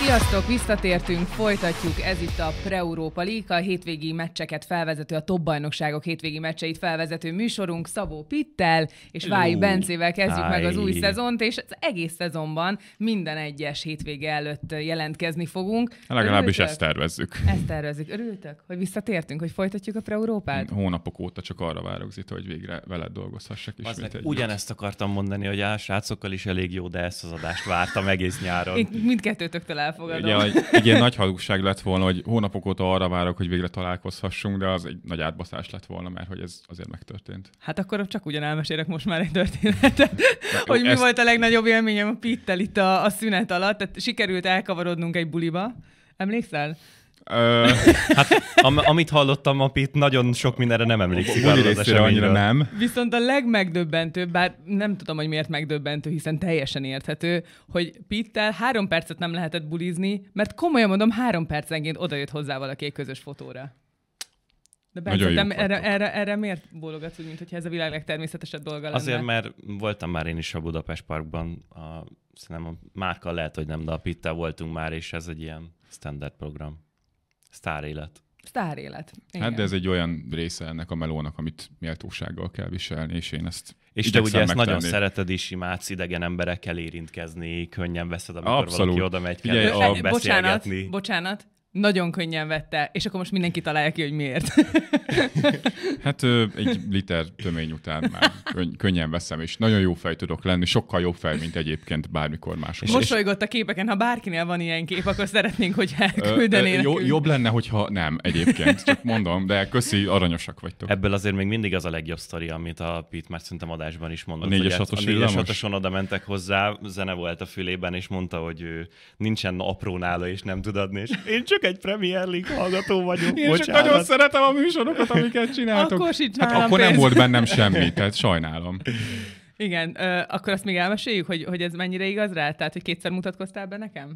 Sziasztok, visszatértünk, folytatjuk, ez itt a Pre-Europa League, a hétvégi meccseket felvezető, a top bajnokságok hétvégi meccseit felvezető műsorunk Szabó Pittel és Vályi Bencével kezdjük meg az új szezont, és az egész szezonban minden egyes hétvége előtt jelentkezni fogunk. Legalábbis ezt tervezzük. Ezt tervezzük. Örültök, hogy visszatértünk, hogy folytatjuk a Pre-Európát? Hónapok óta csak arra várok, Zita, hogy végre veled dolgozhassak ismét együtt. Ugyanezt akartam mondani, hogy a srácokkal is elég jó, de ezt az adást vártam egész nyáron. Én mindkettőtöktől elfogadom. Ugye, egy ilyen nagy hazugság lett volna, hogy hónapok óta arra várok, hogy végre találkozhassunk, de az egy nagy átbaszás lett volna, mert hogy ez azért megtörtént. Hát akkor csak ugyan elmesélek most már egy történetet, hogy mi volt a legnagyobb élményem a Pittel itt a szünet alatt. Tehát sikerült elkavarodnunk egy buliba. Emlékszel? Hát amit hallottam a Pitt, nagyon sok mindenre nem emlékszik. Buli részére annyira nem. Viszont a legmegdöbbentőbb, bár nem tudom, hogy miért megdöbbentő, hiszen teljesen érthető, hogy Pittel 3 percet nem lehetett bulizni, mert komolyan mondom, 3 percenként odajött hozzá valaki egy közös fotóra. De Bence, erre miért bólogatsz úgy, mintha ez a világ legtermészetesebb dolga lenne? Azért, mert voltam már én is a Budapest Parkban, szerintem a Márkkal lehet, hogy nem, de a Pittel voltunk már, és ez egy ilyen standard program. Sztárélet. Sztárélet. Hát de ez egy olyan része ennek a melónak, amit méltósággal kell viselni, és én ezt és te ugye ezt nagyon szereted is, imádsz idegen emberekkel érintkezni, könnyen veszed, amikor valaki oda megy kell beszélgetni. Bocsánat. Nagyon könnyen vette, és akkor most mindenki találja ki, hogy miért. Hát egy liter tömény után már könnyen veszem, és nagyon jó fej tudok lenni, sokkal jobb fej, mint egyébként bármikor máskor. Mosolygott a képeken, ha bárkinél van ilyen kép, akkor szeretnénk, hogy elküldenének. Jobb lenne, hogyha nem egyébként, csak mondom, de köszi, aranyosak vagytok. Ebből azért még mindig az a legjobb sztori, amit a Pitt már szerintem adásban is mondott. A 4-6-os oda mentek hozzá, zene volt a fülében, és mondta, hogy nincsen apró nála, és nem tud adni, és én csak egy Premier League hallgató vagyok. Én csak nagyon szeretem a műsorokat, amiket csináltok. Akkor nem volt bennem semmi, tehát sajnálom. Igen, akkor azt még elmeséljük, hogy ez mennyire igaz rá? Tehát, hogy 2-szer mutatkoztál be nekem?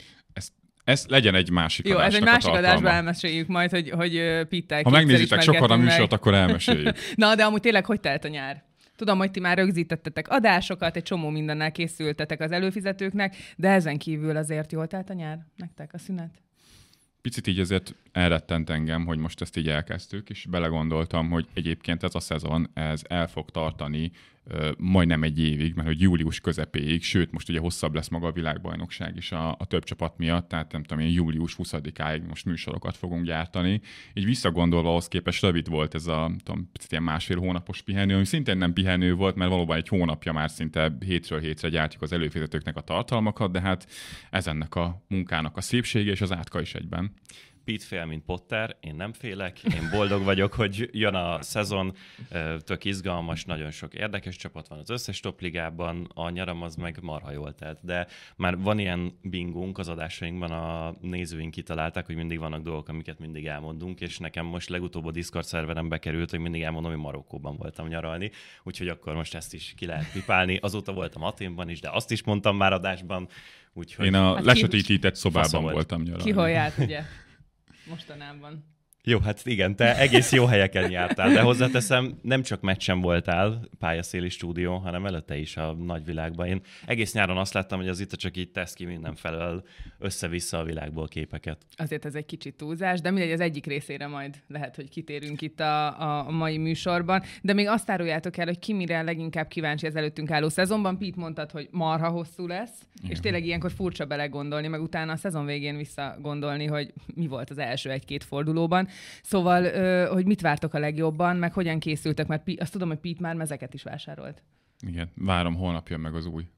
Ez legyen egy másik adásnak. Jó, ez egy másik adásban elmeséljük majd, hogy Pittel. Ha megnézitek sokan a műsort, akkor elmeséljük. Na, de amúgy tényleg hogy telt a nyár? Tudom, hogy ti már rögzítettetek adásokat, egy csomó mindennel készültetek az előfizetőknek, de ezen kívül azért jól telt a nyár nektek a szünet? Picit így azért elrettent engem, hogy most ezt így elkezdtük, és belegondoltam, hogy egyébként ez a szezon, ez el fog tartani majdnem egy évig, mert hogy július közepéig, sőt, most ugye hosszabb lesz maga a világbajnokság is a több csapat miatt, tehát nem tudom, július 20-áig most műsorokat fogunk gyártani. Így visszagondolva ahhoz képest rövid volt ez a picit ilyen 1,5 hónapos pihenő, ami szintén nem pihenő volt, mert valóban egy hónapja már szinte hétről hétre gyártjuk az előfizetőknek a tartalmakat, de hát ez ennek a munkának a szépsége, és az átka is egyben. Pitt fél, mint Potter, én nem félek, én boldog vagyok, hogy jön a szezon, tök izgalmas, nagyon sok érdekes csapat van az összes topligában, a nyaram az meg marha jól telt, de már van ilyen bingunk az adásainkban, a nézőink kitalálták, hogy mindig vannak dolgok, amiket mindig elmondunk, és nekem most legutóbb a Discord szerveren bekerült, hogy mindig elmondom, hogy Marokkóban voltam nyaralni, úgyhogy akkor most ezt is ki lehet pipálni. Azóta voltam Athénban is, de azt is mondtam már adásban, úgyhogy... Én a lesötétített szobában voltam nyaralni. Ki hol járt, ugye? Mostanában. Jó, hát igen, te egész jó helyeken jártál, de hozzáteszem, nem csak meccsen voltál, pályaszéli stúdió, hanem előtte is a nagyvilágban. Én egész nyáron azt láttam, hogy az itt csak így tesz ki mindenfelől össze-vissza a világból képeket. Azért ez egy kicsit túlzás, de mindegy, az egyik részére majd lehet, hogy kitérünk itt a mai műsorban. De még azt áruljátok el, hogy ki mire leginkább kíváncsi az előttünk álló szezonban. Pete mondtad, hogy marha hosszú lesz, igen. És tényleg ilyenkor furcsa belegondolni, meg utána a szezon végén visszagondolni, hogy mi volt az első 1-2 fordulóban. Szóval, hogy mit vártok a legjobban, meg hogyan készültek, mert azt tudom, hogy Pete már mezeket is vásárolt. Igen, várom, holnap jön meg az új.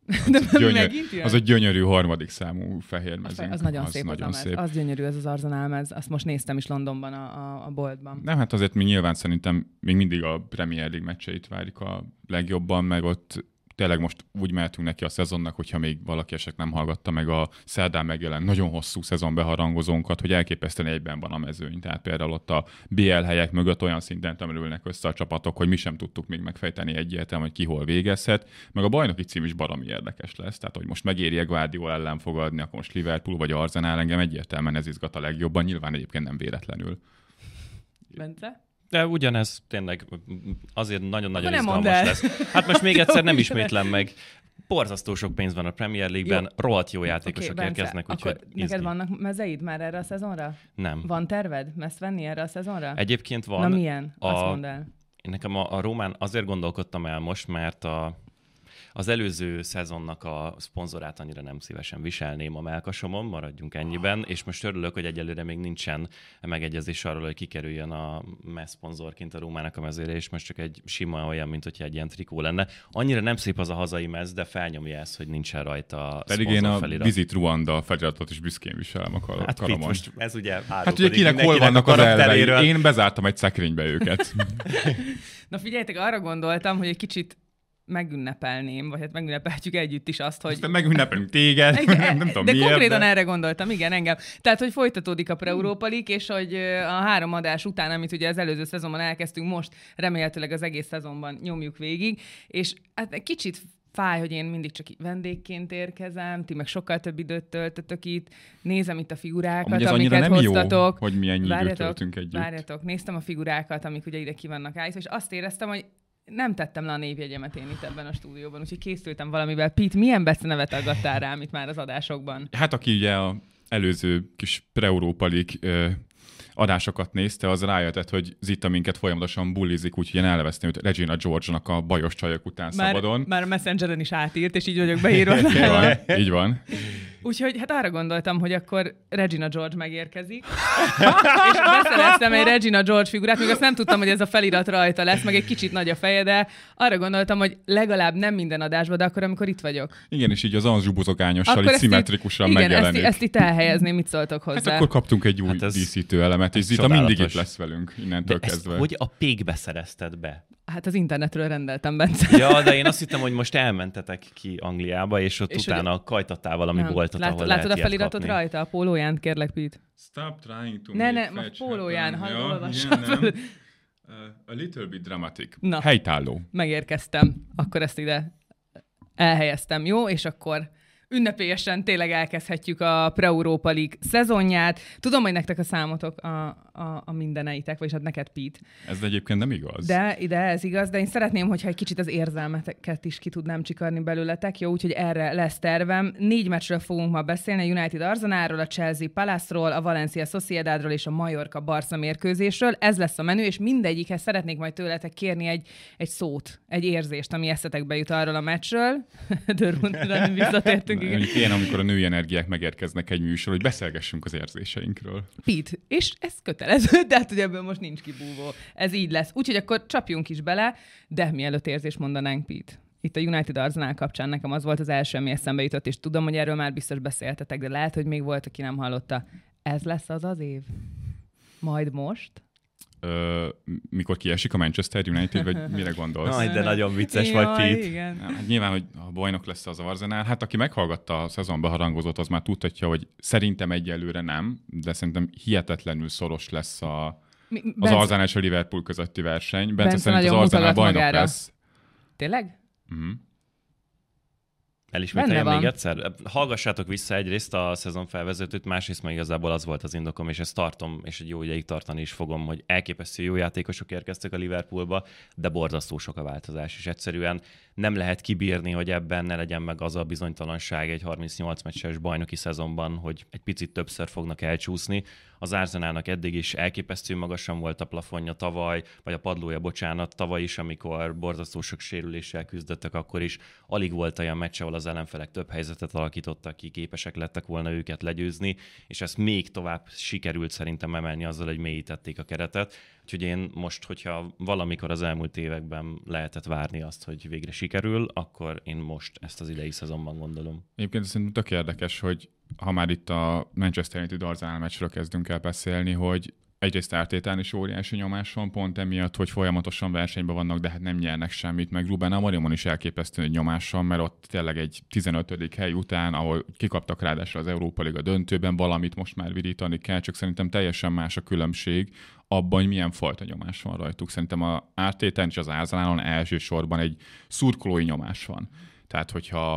Az egy gyönyörű 3. számú fehér mezünk. Az nagyon szép az a mez. Az gyönyörű, az Arsenal mez. Azt most néztem is Londonban a boltban. Nem, hát azért mi nyilván szerintem még mindig a Premier League meccseit várjuk a legjobban, meg ott tényleg most úgy mehetünk neki a szezonnak, hogyha még valaki esetleg nem hallgatta meg a szerdán megjelent nagyon hosszú szezon beharangozónkat, hogy elképesztően egyben van a mezőny. Tehát például ott a BL helyek mögött olyan szinten tömörülnek össze a csapatok, hogy mi sem tudtuk még megfejteni egyértelműen, hogy ki hol végezhet. Meg a bajnoki cím is baromi érdekes lesz. Tehát, hogy most megéri Guardiola ellen fogadni, akkor most Liverpool vagy Arsenal, engem egyértelműen ez izgat a legjobban, nyilván egyébként nem véletlenül. Bence? De ugyanez tényleg azért nagyon-nagyon izgalmas lesz. Hát most még egyszer nem ismétlem meg. Borzasztó sok pénz van a Premier League-ben, rohadt jó játékosok érkeznek, úgyhogy neked vannak mezeid már erre a szezonra? Nem. Van terved meszt venni erre a szezonra? Egyébként van. Na milyen? Azt mondd el. Nekem a Rómán azért gondolkodtam el most, mert az előző szezonnak a szponzorát annyira nem szívesen viselném a mellkasomon, maradjunk ennyiben, és most örülök, hogy egyelőre még nincsen megegyezés arról, hogy kikerüljön a mez-szponzorként a Rómának a mezére, és most csak egy sima olyan, mint hogyha egy ilyen trikó lenne. Annyira nem szép az a hazai mez, de felnyomja ezt, hogy nincsen rajta pedig én a Visit Ruanda feliratot is büszkén viselem a kalamon. Hát most ez ugye árulkodik. Hát ugye kinek hol vannak az elvei? Én bezártam egy szekrénybe őket. Na figyeljetek, arra gondoltam, hogy egy kicsit megünnepelném, vagy hát megünnepeltjük együtt is azt, hogy... Aztán megünnepelünk téged, nem tudom de miért. Konkrétan erre gondoltam, igen, engem. Tehát, hogy folytatódik a Pre-Europa League, és hogy a 3 adás után, amit ugye az előző szezonban elkezdtünk, most remélhetőleg az egész szezonban nyomjuk végig, és hát egy kicsit fáj, hogy én mindig csak vendégként érkezem, ti meg sokkal több időt töltötök itt, nézem itt a figurákat, amiket nem hoztatok. Jó, hogy milyen időt töltünk együtt. Várjatok, néztem a figurákat, amik ugye ide ki vannak állítva, és azt éreztem, hogy nem tettem le a névjegyemet én itt ebben a stúdióban, úgyhogy készültem valamivel. Pete, milyen becenevet aggattál rám itt már az adásokban? Hát aki ugye az előző kis Pre-Europa League adásokat nézte, az rájöhetett, hogy Zita minket folyamatosan bullizik, úgyhogy én elneveztem őt Regina George-nak a bajos csajok után szabadon. Már a Messengeren is átírt, és így vagyok beírva. Így van. Úgyhogy hát arra gondoltam, hogy akkor Regina George megérkezik, és beszereztem egy Regina George figurát, még azt nem tudtam, hogy ez a felirat rajta lesz, meg egy kicsit nagy a feje, de arra gondoltam, hogy legalább nem minden adásban, de akkor, amikor itt vagyok. Igen, és így az Anzsú buzogányossal így szimmetrikusan megjelenik. Igen, ezt itt elhelyezném, mit szóltok hozzá. Hát akkor kaptunk egy új díszítő elemet, és Zita mindig itt lesz velünk, innentől kezdve. Hogy a pékbe szerezted be? Hát az internetről rendeltem, Bence. Ja, de én azt hittem, hogy most elmentetek ki Angliába, és ott és utána ugye... kajtattál valami boltot, ahol látod a feliratot kapni. Rajta, a pólóján, kérlek, Pete? Stop trying to Ne, a pólóján, ha olvassam. A little bit dramatic. Na, helytálló. Megérkeztem, akkor ezt ide elhelyeztem, jó? És akkor ünnepélyesen tényleg elkezdhetjük a Pre-Europa League szezonját. Tudom, hogy nektek a számotok a mindeneitek, vagyis hát neked, Pete. Ez egyébként nem igaz. De ez igaz, de én szeretném, hogyha egy kicsit az érzelmeteket is ki tudnám csikarni belőletek, jó? Úgyhogy erre lesz tervem. 4 meccsről fogunk ma beszélni, a United Arsenalról, a Chelsea Palace-ról, a Valencia Sociedadról és a Mallorca Barca mérkőzésről. Ez lesz a menü, és mindegyikhez szeretnék majd tőletek kérni egy szót, egy érzést, ami eszetekbe jut arról a meccsről. Dörruntra visszatértünk. Én, amikor a női energiák megérkeznek egy műsor, hogy beszélgessünk az érzéseinkről. Pete, és ez kötelező, de hát ugye ebből most nincs kibúvó. Ez így lesz. Úgyhogy akkor csapjunk is bele, de mielőtt érzést mondanánk, Pete. Itt a United Arsenal kapcsán nekem az volt az első, ami eszembe jutott, és tudom, hogy erről már biztos beszéltetek, de lehet, hogy még volt, aki nem hallotta. Ez lesz az év? Majd most? Mikor kiesik a Manchester United, vagy mire gondolsz? Aj, de nagyon vicces vagy, Pete. Igen. Hát nyilván, hogy a bajnok lesz az Arsenal. Hát aki meghallgatta a szezonba harangozót, az már tudhatja, hogy szerintem egyelőre nem, de szerintem hihetetlenül szoros lesz az Arsenal és a Liverpool közötti verseny. Bence szerint az Arsenal bajnok magára lesz. Tényleg? Uh-huh. Elismételjem még egyszer. Hallgassátok vissza egyrészt a szezon felvezetőt, másrészt meg igazából az volt az indokom, és ezt tartom, és egy jó ideig tartani is fogom, hogy elképesztő jó játékosok érkeztek a Liverpoolba, de borzasztó sok a változás, és egyszerűen nem lehet kibírni, hogy ebben ne legyen meg az a bizonytalanság egy 38 meccses bajnoki szezonban, hogy egy picit többször fognak elcsúszni. Az Arsenalnak eddig is elképesztő magasan volt a plafonja tavaly, vagy a padlója, bocsánat, tavaly is, amikor borzasztó sok sérüléssel küzdöttek, akkor is alig volt olyan meccs, ahol az ellenfelek több helyzetet alakítottak ki, képesek lettek volna őket legyőzni, és ezt még tovább sikerült szerintem emelni azzal, hogy mélyítették a keretet. Úgyhogy én most, hogyha valamikor az elmúlt években lehetett várni azt, hogy végre sikerül, akkor én most ezt az idei szezonban gondolom. Egyébként szerintem tök érdekes, hogy ha már itt a Manchester United Arsenal meccsről kezdünk el beszélni, hogy egyrészt Artétán is óriási nyomás van, pont emiatt, hogy folyamatosan versenyben vannak, de hát nem nyernek semmit, meg Ruben Amorimon is elképesztő nyomás van, mert ott tényleg egy 15. hely után, ahol kikaptak ráadásul az Európa Liga döntőben, valamit most már virítani kell, csak szerintem teljesen más a különbség abban, hogy milyen fajta nyomás van rajtuk. Szerintem a Artétán és az Arsenalon elsősorban egy szurkolói nyomás van. Tehát, hogyha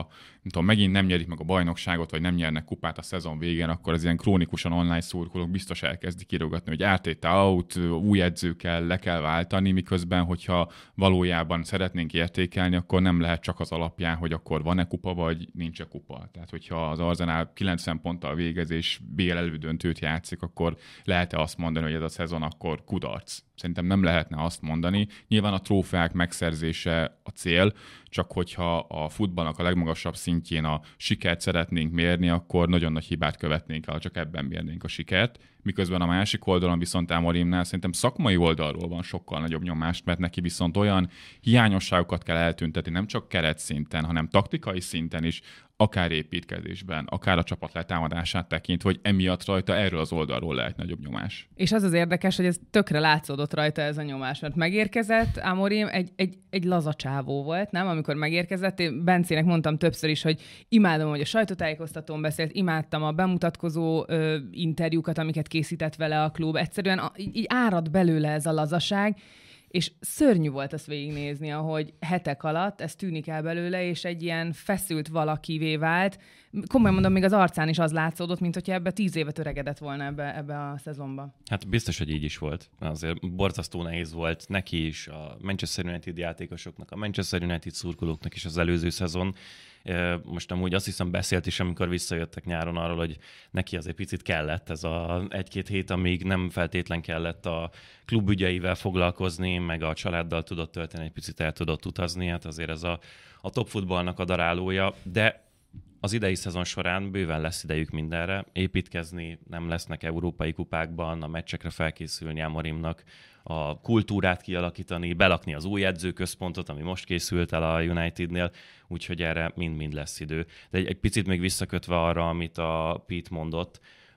tudom, megint nem nyerik meg a bajnokságot, vagy nem nyernek kupát a szezon végén, akkor az ilyen krónikusan online szurkolók biztos elkezdik írogatni, hogy RTT out, új edző kell, le kell váltani, miközben, hogyha valójában szeretnénk értékelni, akkor nem lehet csak az alapján, hogy akkor van-e kupa, vagy nincs-e kupa. Tehát, hogyha az Arsenal 90 ponttal végez, és BL elődöntőt játszik, akkor lehet-e azt mondani, hogy ez a szezon akkor kudarc? Szerintem nem lehetne azt mondani. Nyilván a trófeák megszerzése a cél, csak hogyha a futballnak a legmagasabb szintjén a sikert szeretnénk mérni, akkor nagyon nagy hibát követnénk el, csak ebben mérnénk a sikert. Miközben a másik oldalon viszont Amorimnál szerintem szakmai oldalról van sokkal nagyobb nyomást, mert neki viszont olyan hiányosságokat kell eltüntetni, nem csak keretszinten, hanem taktikai szinten is, akár építkezésben, akár a csapat letámadását tekintve, hogy emiatt rajta erről az oldalról lehet nagyobb nyomás. És az érdekes, hogy ez tökre látszódott rajta ez a nyomás, mert megérkezett Amorim, egy laza csávó volt, nem? Amikor megérkezett, én Bencének mondtam többször is, hogy imádom, hogy a sajtótájékoztatón beszélt, imádtam a bemutatkozó interjúkat, amiket készített vele a klub. Egyszerűen így árad belőle ez a lazaság, és szörnyű volt azt végignézni, ahogy hetek alatt ez tűnik el belőle, és egy ilyen feszült valakivé vált. Komolyan mondom, még az arcán is az látszódott, mint hogyha ebbe 10 évet öregedett volna ebbe a szezonban. Hát biztos, hogy így is volt. Azért borzasztó nehéz volt neki is, a Manchester United játékosoknak, a Manchester United szurkolóknak is az előző szezon. Most amúgy azt hiszem beszélt is, amikor visszajöttek nyáron arról, hogy neki azért picit kellett ez a 1-2 hét, amíg nem feltétlen kellett a klubügyeivel foglalkozni, meg a családdal tudott tölteni, egy picit el tudott utazni, hát azért ez a top futballnak a darálója, de az idei szezon során bőven lesz idejük mindenre, építkezni, nem lesznek európai kupákban, a meccsekre felkészülni Amorimnak, a kultúrát kialakítani, belakni az új edzőközpontot, ami most készült el a Unitednél, úgyhogy erre mind-mind lesz idő. De egy picit még visszakötve arra, amit a Pete mondott,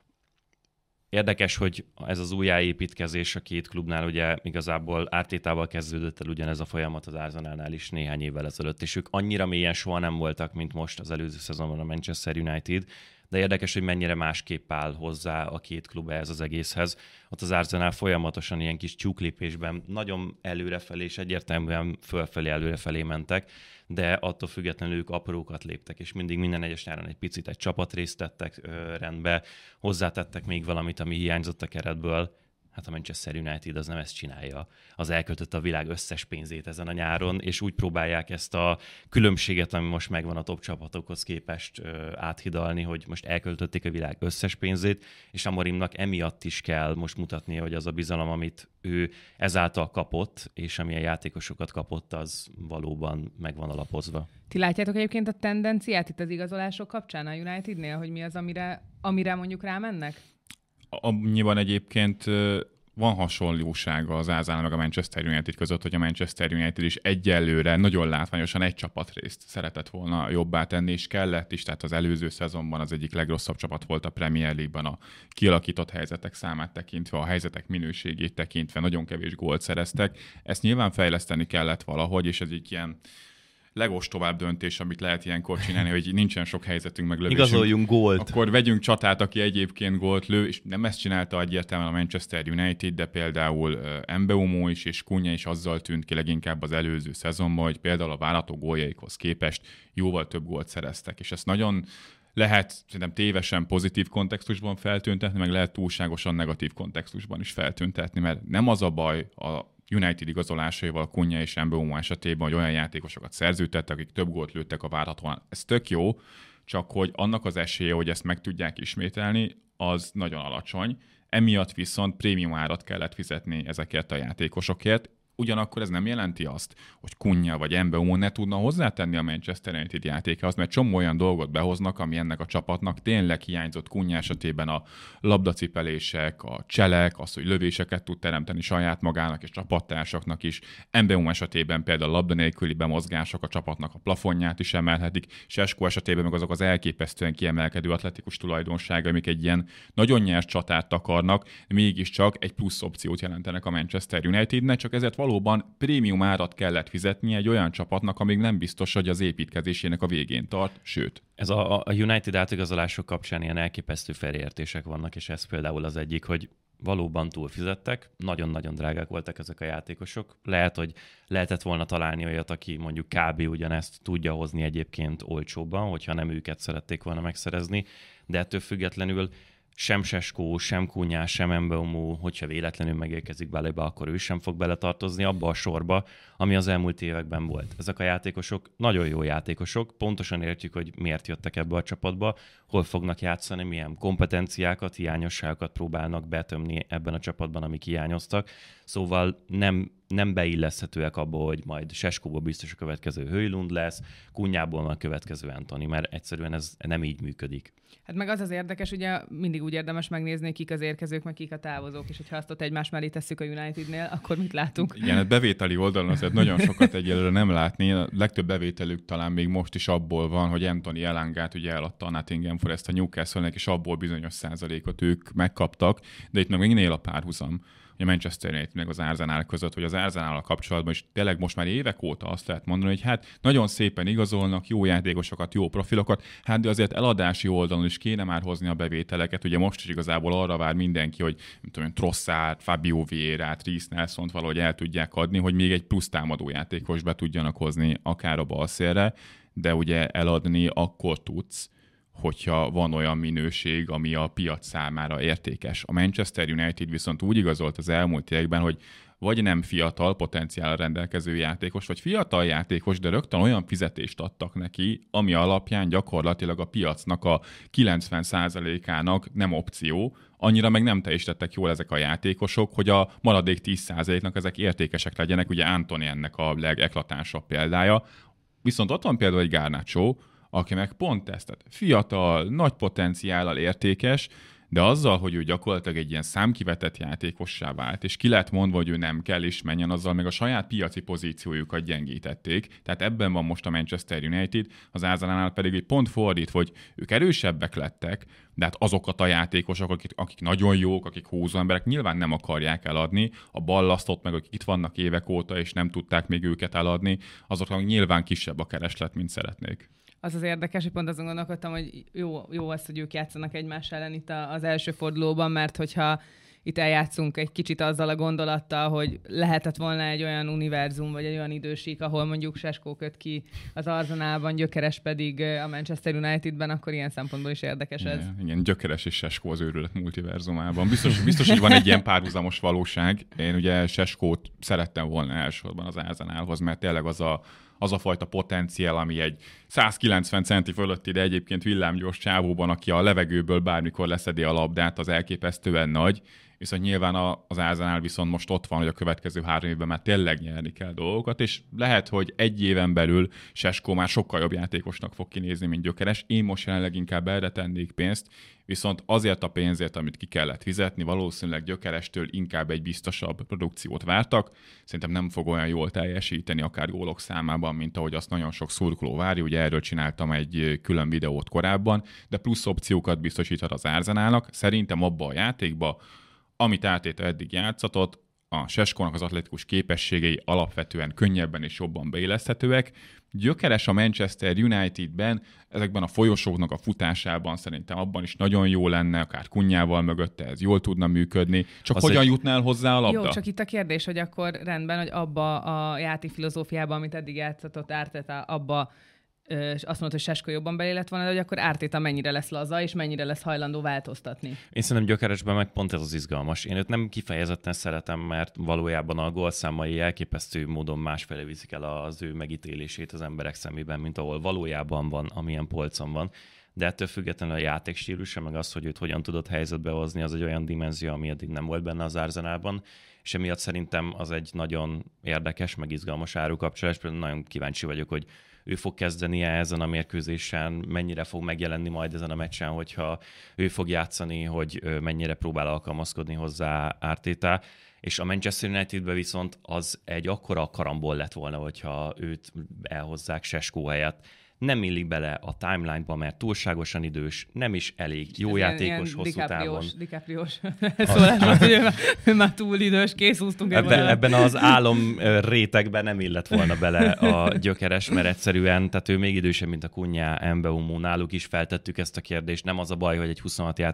érdekes, hogy ez az újjáépítkezés a két klubnál ugye igazából Artétával kezdődött el ugyanez a folyamat az Arsenalnál is néhány évvel ezelőtt, és ők annyira mélyen soha nem voltak, mint most az előző szezonban a Manchester United, de érdekes, hogy mennyire másképp áll hozzá a két klub ehhez az egészhez. Ott az Arsenal folyamatosan ilyen kis tyúklépésben nagyon előrefelé és egyértelműen fölfelé előrefelé mentek, de attól függetlenül ők aprókat léptek, és mindig minden egyes nyáron egy picit egy csapatrészt tettek rendbe, hozzátettek még valamit, ami hiányzott a keretből. Hát a Manchester United az nem ezt csinálja. Az elköltött a világ összes pénzét ezen a nyáron, és úgy próbálják ezt a különbséget, ami most megvan a top csapatokhoz képest áthidalni, hogy most elköltötték a világ összes pénzét, és Amorimnak emiatt is kell most mutatnia, hogy az a bizalom, amit ő ezáltal kapott, és amilyen játékosokat kapott, az valóban meg van alapozva. Ti látjátok egyébként a tendenciát itt az igazolások kapcsán a Unitednél, hogy mi az, amire mondjuk rámennek? Annyiban egyébként van hasonlósága az Arsenal meg a Manchester United között, hogy a Manchester United is egyelőre nagyon látványosan egy csapatrészt szeretett volna jobbá tenni, és kellett is, tehát az előző szezonban az egyik legrosszabb csapat volt a Premier League-ban a kialakított helyzetek számát tekintve, a helyzetek minőségét tekintve, nagyon kevés gólt szereztek. Ezt nyilván fejleszteni kellett valahogy, és ez egy ilyen legostovább döntés, amit lehet ilyenkor csinálni, hogy nincsen sok helyzetünk, meg lövésünk. Igazoljunk gólt. Akkor vegyünk csatát, aki egyébként gólt lő, és nem ezt csinálta egyértelműen a Manchester United, de például Mbeumo is és Cunha is azzal tűnt ki leginkább az előző szezonban, hogy például a várható góljaikhoz képest jóval több gólt szereztek, és ezt nagyon lehet szerintem tévesen pozitív kontextusban feltüntetni, meg lehet túlságosan negatív kontextusban is feltüntetni, mert nem az a baj a United igazolásaival, Cunha és Mbeumo esetében, hogy olyan játékosokat szerződtettek, akik több gólt lőttek a várhatóan. Ez tök jó, csak hogy annak az esélye, hogy ezt meg tudják ismételni, az nagyon alacsony. Emiatt viszont prémium árat kellett fizetni ezekért a játékosokért. Ugyanakkor ez nem jelenti azt, hogy Cunha vagy Mbeumo ne tudna hozzátenni a Manchester United játékához, mert csomó olyan dolgot behoznak, ami ennek a csapatnak tényleg hiányzott. Cunha esetében a labdacipelések, a cselek, az, hogy lövéseket tud teremteni saját magának és csapattársaknak is. Mbeumo esetében például a labda nélküli bemozgások a csapatnak a plafonját is emelhetik, Sesko esetében meg azok az elképesztően kiemelkedő atletikus tulajdonságai, amik egy ilyen nagyon nyers csatát akarnak, mégiscsak egy plusz opciót jelentenek a Manchester Unitednek, csak ezért valóban prémium árat kellett fizetni egy olyan csapatnak, amíg nem biztos, hogy az építkezésének a végén tart, sőt. Ez a United átigazolások kapcsán ilyen elképesztő félreértések vannak, és ez például az egyik, hogy valóban túlfizettek, nagyon-nagyon drágák voltak ezek a játékosok. Lehet, hogy lehetett volna találni olyat, aki mondjuk kb. Ugyanezt tudja hozni egyébként olcsóbban, hogyha nem őket szerették volna megszerezni, de ettől függetlenül sem Seskó, sem Kunyás, sem Mbeumo, hogyha véletlenül megérkezik Baleba, akkor ő sem fog beletartozni abba a sorba, ami az elmúlt években volt. Ezek a játékosok nagyon jó játékosok, pontosan értjük, hogy miért jöttek ebbe a csapatba, hol fognak játszani, milyen kompetenciákat, hiányosságokat próbálnak betömni ebben a csapatban, amik hiányoztak. Szóval nem beilleszthetőek abba, hogy majd Seskóból biztos a következő Højlund lesz, Kunyából a következő Antoni, mert egyszerűen ez nem így működik. Hát meg az érdekes, ugye mindig úgy érdemes megnézni, kik az érkezők, meg kik a távozók, és hogyha azt ott egymás mellé tesszük a Unitednél, akkor mit látunk? Igen, a bevételi oldalon azért nagyon sokat egyelőre nem látni. A legtöbb bevételük talán még most is abból van, hogy Anthony Elangát ugye eladta a Nottingham Forest a Newcastle-nek, és abból bizonyos százalékot ők megkaptak, de itt meg él a párhuzam a Manchester United meg az Arsenal között, hogy az Arsenal kapcsolatban is tényleg most már évek óta azt lehet mondani, hogy hát nagyon szépen igazolnak, jó játékosokat, jó profilokat, hát de azért eladási oldalon is kéne már hozni a bevételeket. Ugye most is igazából arra vár mindenki, hogy Trossard, Fabio Vieirát, Reiss Nelsont valahogy el tudják adni, hogy még egy plusz támadó játékos be tudjanak hozni akár a balszélre, de ugye eladni akkor tudsz, hogyha van olyan minőség, ami a piac számára értékes. A Manchester United viszont úgy igazolt az elmúlt években, hogy vagy nem fiatal, potenciállal rendelkező játékos, vagy fiatal játékos, de rögtön olyan fizetést adtak neki, ami alapján gyakorlatilag a piacnak a 90%-ának nem opció, annyira meg nem teljesítettek jól ezek a játékosok, hogy a maradék 10%-nak ezek értékesek legyenek. Ugye Antony ennek a legeklatánsabb példája. Viszont ott van például egy Garnacho, aki meg pont ezt, tehát fiatal, nagy potenciállal értékes, de azzal, hogy ő gyakorlatilag egy ilyen számkivetett játékossá vált, és ki lett mondva, hogy ő nem kell is menjen, azzal meg a saját piaci pozíciójukat gyengítették. Tehát ebben van most a Manchester United, az Arsenalnál pedig egy pont fordítva, hogy ők erősebbek lettek, de hát azokat a játékosok, akik nagyon jók, akik húzó emberek, nyilván nem akarják eladni, a ballasztot meg, akik itt vannak évek óta, és nem tudták még őket eladni, azoknak nyilván kisebb a kereslet, mint szeretnék. Az érdekes, hogy pont azon gondolkodtam, hogy jó az, hogy ők játszanak egymás ellen itt az első fordulóban, mert hogyha itt eljátszunk egy kicsit azzal a gondolattal, hogy lehetett volna egy olyan univerzum, vagy egy olyan idősík, ahol mondjuk Seskó köt ki az Arsenalban, Gyökeres pedig a Manchester Unitedben, akkor ilyen szempontból is érdekes ez. Igen, Gyökeres és Seskó az őrület multiverzumában. Biztos, hogy van egy ilyen párhuzamos valóság. Én ugye Seskót szerettem volna elsősorban az Arsenalhoz, mert tényleg az a fajta potenciál, ami egy 190 centi fölötti, de egyébként villámgyors csávóban, aki a levegőből bármikor leszedi a labdát, az elképesztően nagy. Viszont nyilván az Arsenal viszont most ott van, hogy a következő 3 évben már tényleg nyerni kell dolgokat, és lehet, hogy egy éven belül Seskó már sokkal jobb játékosnak fog kinézni, mint Gyökeres. Én most jelenleg inkább erre tennék pénzt, viszont azért a pénzért, amit ki kellett fizetni, valószínűleg Gyökerestől inkább egy biztosabb produkciót vártak. Szerintem nem fog olyan jól teljesíteni akár gólok számában, mint ahogy azt nagyon sok szurkoló várja. Ugye erről csináltam egy külön videót korábban, de plusz opciókat biztosíthat az Arsenalnak. Szerintem abba a játékba, amit Arteta eddig játszatott, a Seskónak az atletikus képességei alapvetően könnyebben és jobban beilleszthetőek. Gyökeres a Manchester Unitedben, ezekben a folyosóknak a futásában szerintem abban is nagyon jó lenne, akár Kunyával mögötte ez jól tudna működni. Csak hogyan jutnál hozzá a labda? Jó, csak itt a kérdés, hogy akkor rendben, hogy abba a játékfilozófiában, amit eddig játszatott Arteta, abba és azt mondta, hogy Seskó jobban belé lett volna, de hogy akkor Arteta mennyire lesz laza, és mennyire lesz hajlandó változtatni. Én szerintem Gyökeresben meg pont ez az izgalmas. Én őt nem kifejezetten szeretem, mert valójában a gólszámai elképesztő módon másfelé viszik el az ő megítélését az emberek szemében, mint ahol valójában van, amilyen polcon van. De ettől függetlenül a játékstílusa, meg az, hogy őt hogyan tudott helyzetbe hozni, az egy olyan dimenzió, ami eddig nem volt benne az Arsenalban, és emiatt szerintem az egy nagyon érdekes, meg izgalmas árukapcsolás. Például nagyon kíváncsi vagyok, hogy ő fog kezdenie ezen a mérkőzésen, mennyire fog megjelenni majd ezen a meccsen, hogyha ő fog játszani, hogy mennyire próbál alkalmazkodni hozzá Arteta. És a Manchester Unitedben viszont az egy akkora karambol lett volna, hogyha őt elhozzák Seskó helyett. nem illik bele a timeline-ba, mert túlságosan idős, nem is elég jó játékos hosszú távon. DiCapriós szólás volt, hogy ő már túl idős, készúztunk. Ebben az álom rétegben nem illett volna bele a Gyökeres, mert egyszerűen, tehát ő még idősebb, mint a Cunha, Mbeumo, náluk is feltettük ezt a kérdést. Nem az a baj, hogy egy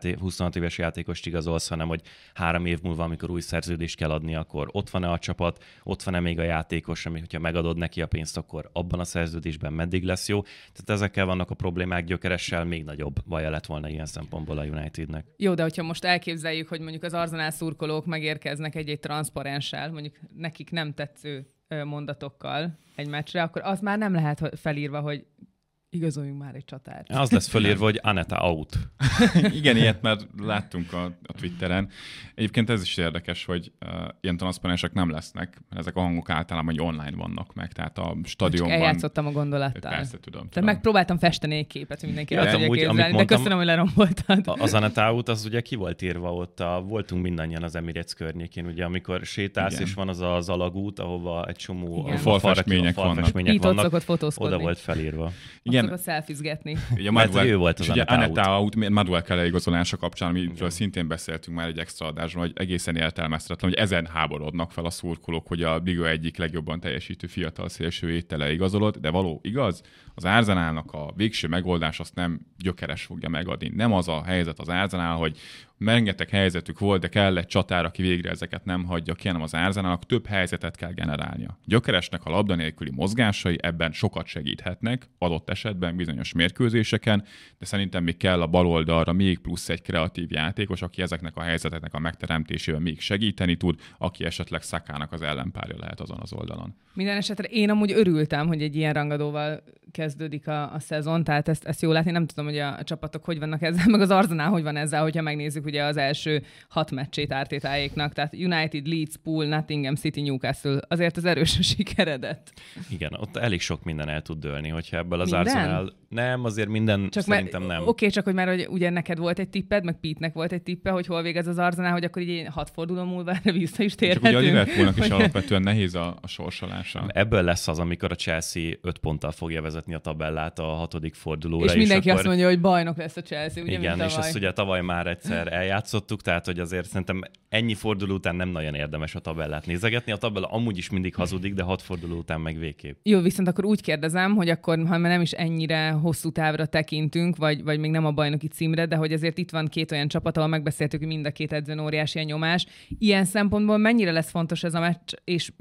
26 éves játékost igazolsz, hanem hogy 3 év múlva, amikor új szerződést kell adni, akkor ott van-e a csapat, ott van-e még a játékos, ami, hogyha megadod neki a pénzt, akkor abban a szerződésben meddig lesz jó. Tehát ezekkel vannak a problémák. Gyökeressel még nagyobb baja lett volna ilyen szempontból a Unitednek. Jó, de hogyha most elképzeljük, hogy mondjuk az Arsenal szurkolók megérkeznek egy transzparenssel, mondjuk nekik nem tetsző mondatokkal egy meccsre, akkor az már nem lehet felírva, hogy igazoljunk már egy csatárt. Az lesz fölírva, hogy Aneta out. Igen, ilyet már láttunk a Twitteren. Egyébként ez is érdekes, hogy ilyen transzparensek nem lesznek, mert ezek a hangok általában online vannak meg, tehát a stadionban... Csak eljátszottam a gondolattal. Persze, tudom. Tehát megpróbáltam festeni egy képet, hogy mindenki el tudja képzelni, de köszönöm, hogy leromboltad. Az Aneta out, az ugye ki volt írva ott, voltunk mindannyian az Emirates környékén, ugye, amikor sétálsz, igen. És van az alagút, ahova egy csomó falfestmények vannak. Szokott fotózkodni. Oda volt felírva. Igen. Szokott szelfizgetni. Ugye Maduel, volt az Aneta out, Maduel Keller igazolása kapcsán, amiről szintén beszéltünk már egy extra adásban, hogy egészen értelmezhetetlen, hogy ezen háborodnak fel a szurkolók, hogy a Liga egyik legjobban teljesítő fiatal szélső étele igazolott, de való igaz, az Arsenalnak a végső megoldás azt nem Gyökeres fogja megadni. Nem az a helyzet az Arsenal, hogy rengeteg helyzetük volt, de kell egy csatár, aki végre ezeket nem hagyja ki, hanem az Arsenalnak több helyzetet kell generálnia. Gyökeresnek a labda nélküli mozgásai ebben sokat segíthetnek, adott esetben bizonyos mérkőzéseken, de szerintem még kell a bal oldalra még plusz egy kreatív játékos, aki ezeknek a helyzeteknek a megteremtésével még segíteni tud, aki esetleg Szakának az ellenpárja lehet azon az oldalon. Minden esetre én amúgy örültem, hogy egy ilyen rangadóval kezdődik a szezon, tehát ezt jól látni. Nem tudom, hogy a csapatok hogy vannak ezzel, meg az Arsenal hogy van ezzel, hogyha megnézzük ugye az első 6 meccsét Artétáéknak. Tehát United, Leeds, Pool, Nottingham City, Newcastle. Azért az erős a sikeredet. Igen, ott elég sok minden el tud dőlni, hogyha ebből az Arsenal... Nem, azért minden csak szerintem nem. Oké, csak hogy már hogy ugye neked volt egy tipped, meg Pete-nek volt egy tippe, hogy hol végez az Arsenal, hogy akkor így 6 forduló múlva vissza is térhetünk. Csak ugye a Liverpoolnak is alapvetően nehéz a sorsolása. Ebből lesz az, amikor a Chelsea 5 ponttal fogja vezetni a tabellát a 6. fordulóra. És mindenki azt mondja, hogy bajnok lesz a Chelsea, ugye, igen, és ezt ugye tavaly már egyszer eljátszottuk, tehát hogy azért szerintem ennyi forduló után nem nagyon érdemes a tabellát nézegetni. A tabella amúgy is mindig hazudik, de 6 forduló után meg végképp. Jó, viszont akkor úgy kérdezem, hogy akkor, ha nem is ennyire hosszú távra tekintünk, vagy még nem a bajnoki címre, de hogy azért itt van 2 olyan csapat, ahol megbeszéltük, hogy mind a 2 edzőn óriási a nyomás. Ilyen szempontból mennyire lesz fontos ez a meccs, és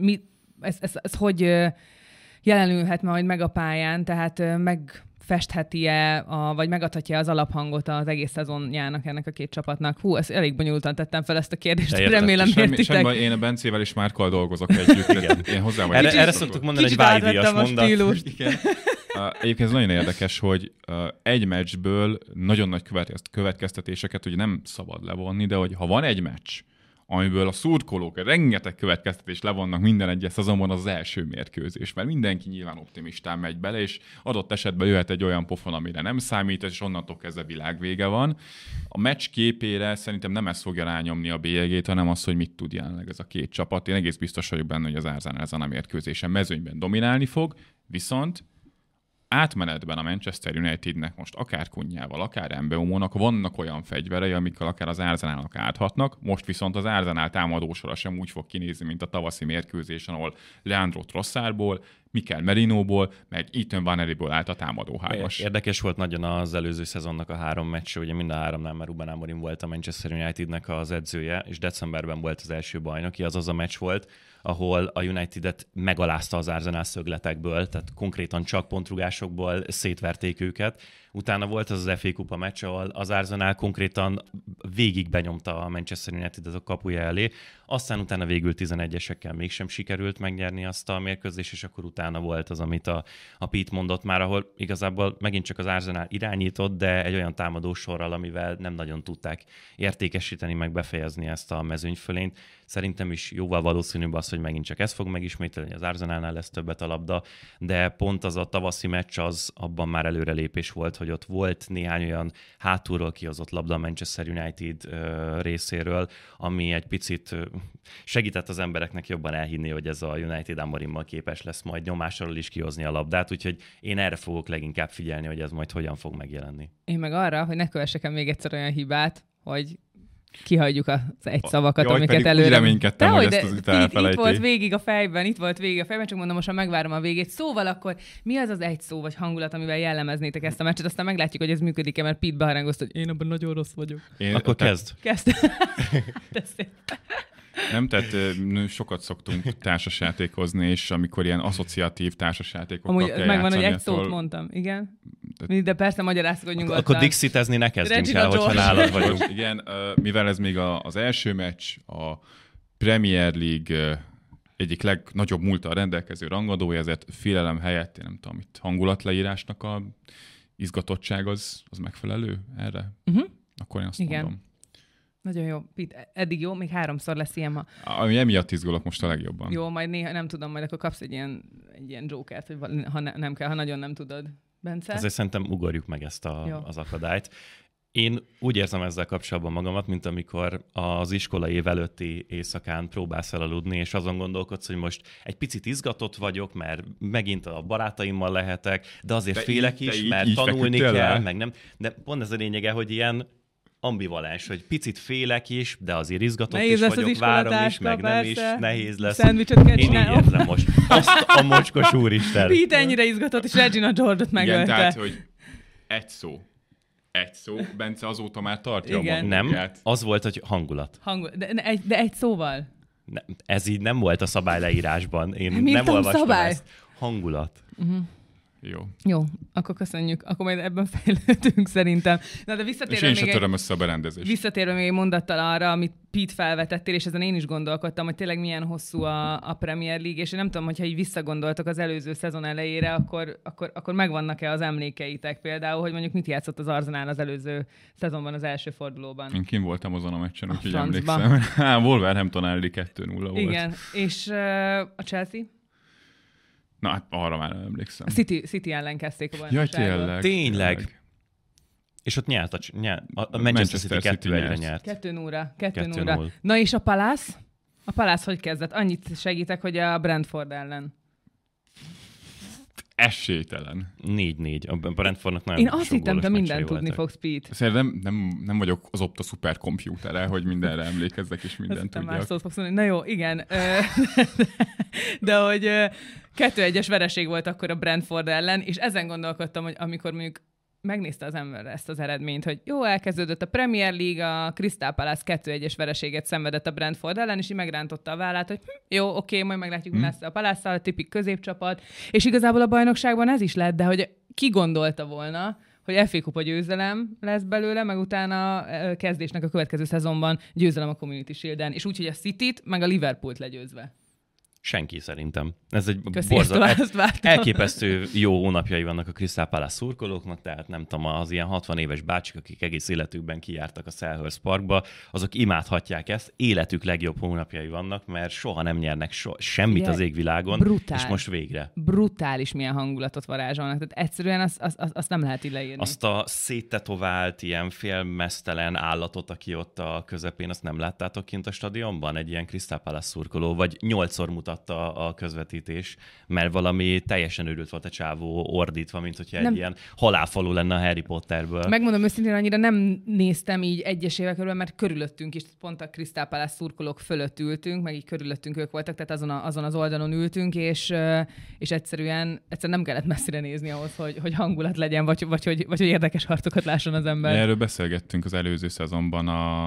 ez hogy jelenülhet majd meg a pályán, tehát megfestheti-e, vagy megadhatja az alaphangot az egész szezonjának ennek a 2 csapatnak? Hú, ezt elég bonyolultan tettem fel ezt a kérdést, remélem értitek. Semmi, én a Bencével és Márkkal dolgozok együtt. Én hozzá vagy. Erre szoktuk mondani, egy vájvíjas mondat. Egyébként ez nagyon érdekes, hogy egy meccsből nagyon nagy következtetéseket ugye nem szabad levonni, de hogy ha van egy meccs, amiből a szurkolók rengeteg következtetést levonnak minden egyes szezonban, az első mérkőzés. Mert mindenki nyilván optimistán megy bele, és adott esetben jöhet egy olyan pofon, amire nem számít, és onnantól kezdve világvége van. A meccs képére szerintem nem ez fogja rányomni a bélyegét, hanem az, hogy mit tud jelenleg ez a 2 csapat. Én egész biztos vagyok benne, hogy az Arsenal ezen a mérkőzésen mezőnyben dominálni fog, viszont átmenetben a Manchester Unitednek most akár Cunhával, akár Mbeumónak vannak olyan fegyverei, amikkel akár az Arsenalnak áthatnak. Most viszont az Arsenal támadósora sem úgy fog kinézni, mint a tavaszi mérkőzésen, ahol Leandro Trossardból, Mikel Merinoból, meg Ethan Nwaneriból állt a támadó 3-as. Érdekes volt nagyon az előző szezonnak a 3 meccs, ugye mind a 3-nál már Ruben Amorim volt a Manchester Unitednek az edzője, és decemberben volt az első bajnoki, az a meccs volt, ahol a United-et megalázta az Arsenal szögletekből, tehát konkrétan csak pontrugásokból szétverték őket. Utána volt az FA Kupa meccs, ahol az Arsenal konkrétan végig benyomta a Manchester United-et a kapuja elé, aztán utána végül 11-esekkel mégsem sikerült megnyerni azt a mérkőzést, és akkor utána volt az, amit a Pete mondott már, ahol igazából megint csak az Arsenal irányított, de egy olyan támadósorral, amivel nem nagyon tudták értékesíteni, meg befejezni ezt a mezőnyfölényt. Szerintem is jóval valószínűbb az, hogy megint csak ez fog megismételni, az Arsenalnál lesz többet a labda, de pont az a tavaszi meccs az abban már előrelépés volt, hogy ott volt néhány olyan hátulról kihozott labda a Manchester United részéről, ami egy picit segített az embereknek jobban elhinni, hogy ez a United Amorimmal képes lesz majd nyomásról is kihozni a labdát, úgyhogy én erre fogok leginkább figyelni, hogy ez majd hogyan fog megjelenni. Én meg arra, hogy ne kövessek el még egyszer olyan hibát, hogy kihagyjuk az egy szavakat, amiket előre... Úgy reménykedtem, hogy ezt az itt volt végig a fejben, csak mondom, most megvárom a végét. Szóval akkor mi az az egy szó vagy hangulat, amivel jellemeznétek ezt a meccset, aztán meglátjuk, hogy ez működik-e, mert Pete beharangozta, hogy én abban nagyon rossz vagyok. Akkor kezd. Nem, tehát sokat szoktunk társasjátékozni, és amikor ilyen asszociatív társasjátékokkal kell játszani. Megvan, hogy egy szót mondtam, igen. De persze magyarázkodjunk nyugodtan. Akkor Dixitezni ne kezdjünk el, hogyha nálad vagyunk. Igen, mivel ez még az első meccs, a Premier League egyik legnagyobb múlttal rendelkező rangadója, ezért félelem helyett, én nem tudom, itt hangulatleírásnak a izgatottság az megfelelő erre? Akkor én azt mondom. Nagyon jó. Pete, eddig jó, még 3-szor lesz ilyen ma. Ami emiatt izgulok most a legjobban. Jó, majd néha nem tudom, majd akkor kapsz egy ilyen jokert, hogy nem kell, ha nagyon nem tudod. Bence? Ezért szerintem ugorjuk meg ezt az akadályt. Én úgy érzem ezzel kapcsolatban magamat, mint amikor az iskola év előtti éjszakán próbálsz elaludni, és azon gondolkodsz, hogy most egy picit izgatott vagyok, mert megint a barátaimmal lehetek, de azért félek is, mert tanulni kell, meg nem. De pont ez a lényege, hogy ilyen ambivalens, hogy picit félek is, de azért izgatott is vagyok, várom is, meg nem is, nehéz lesz. Szendvicset kell csinálni. Én így érzem most. Azt a mocskos úristen. Pete ennyire izgatott, és Regina George-ot megölte. Igen, tehát, hogy egy szó. Bence azóta már tartja a mondatóját. Nem, az volt, hogy hangulat. De egy szóval? Ez így nem volt a szabályleírásban. Én nem olvastam ezt. Hangulat. Jó, akkor köszönjük. Akkor majd ebben fejlődünk szerintem. Na, de és én sem töröm össze a berendezést. Visszatérve még egy mondattal arra, amit Pete felvetettél, és ezen én is gondolkodtam, hogy tényleg milyen hosszú a Premier League, és én nem tudom, hogyha így visszagondoltok az előző szezon elejére, akkor megvannak-e az emlékeitek például, hogy mondjuk mit játszott az Arsenal az előző szezonban, az első fordulóban. Én kim voltam azon a meccsen, úgyhogy emlékszem. Wolverhampton elleni 2-0 volt. Igen, és a Chelsea? Na, hát arra már nem emlékszem. A City ellen kezdték a bajnokságot. Tényleg. És ott nyert a Manchester City 2-1-re nyert. 2-0. Na és a Palace? A Palace hogy kezdett? Annyit segítek, hogy a Brentford ellen. Esélytelen. 4-4. A Brentfordnak nagyon Én azt hittem, te mindent tudni fogsz, Pete. Szerintem nem vagyok az Opta szuperkomputere, hogy mindenre emlékezzek és mindent tudjak. Más szót fogsz mondani. Na jó, igen. De hogy 2-1-es vereség volt akkor a Brentford ellen, és ezen gondolkodtam, hogy amikor mondjuk megnézte az ember ezt az eredményt, hogy jó, elkezdődött a Premier League, a Crystal Palace 2-1-es vereséget szenvedett a Brentford ellen, és így megrántotta a vállát, hogy jó, oké, majd meglátjuk, mi lesz a Palace-szal, a tipik középcsapat, és igazából a bajnokságban ez is lett, de hogy ki gondolta volna, hogy FA Kupa győzelem lesz belőle, meg utána kezdésnek a következő szezonban győzelem a Community Shield-en, és úgy, hogy a Cityt, meg a Liverpoolt legyőzve. Senki szerintem. Ez egy elképesztő jó hónapjai vannak a Crystal Palace szurkolóknak, tehát nem tudom, az ilyen 60 éves bácsik, akik egész életükben kijártak a Selhurst Parkba, azok imádhatják ezt, életük legjobb hónapjai vannak, mert soha nem nyernek semmit az égvilágon, brutál, és most végre. Brutális milyen hangulatot varázsolnak, tehát egyszerűen azt nem lehet így leírni. Azt a széttetovált, ilyen félmeztelen állatot, aki ott a közepén, azt nem láttátok kint a stadionban? Egy ilyen Crystal Palace szurkoló, vagy 8-szor mutatta a közvetítés, mert valami teljesen őrült volt a csávó ordítva, mint hogyha egy ilyen halálfalu lenne a Harry Potterből. Megmondom őszintén, annyira nem néztem így egyesével körül, mert körülöttünk is, pont a Crystal Palace szurkolók fölött ültünk, meg így körülöttünk ők voltak, tehát azon az oldalon ültünk, és egyszerűen nem kellett messzire nézni ahhoz, hogy hangulat legyen, vagy hogy érdekes harcokat lásson az ember. Erről beszélgettünk az előző szezonban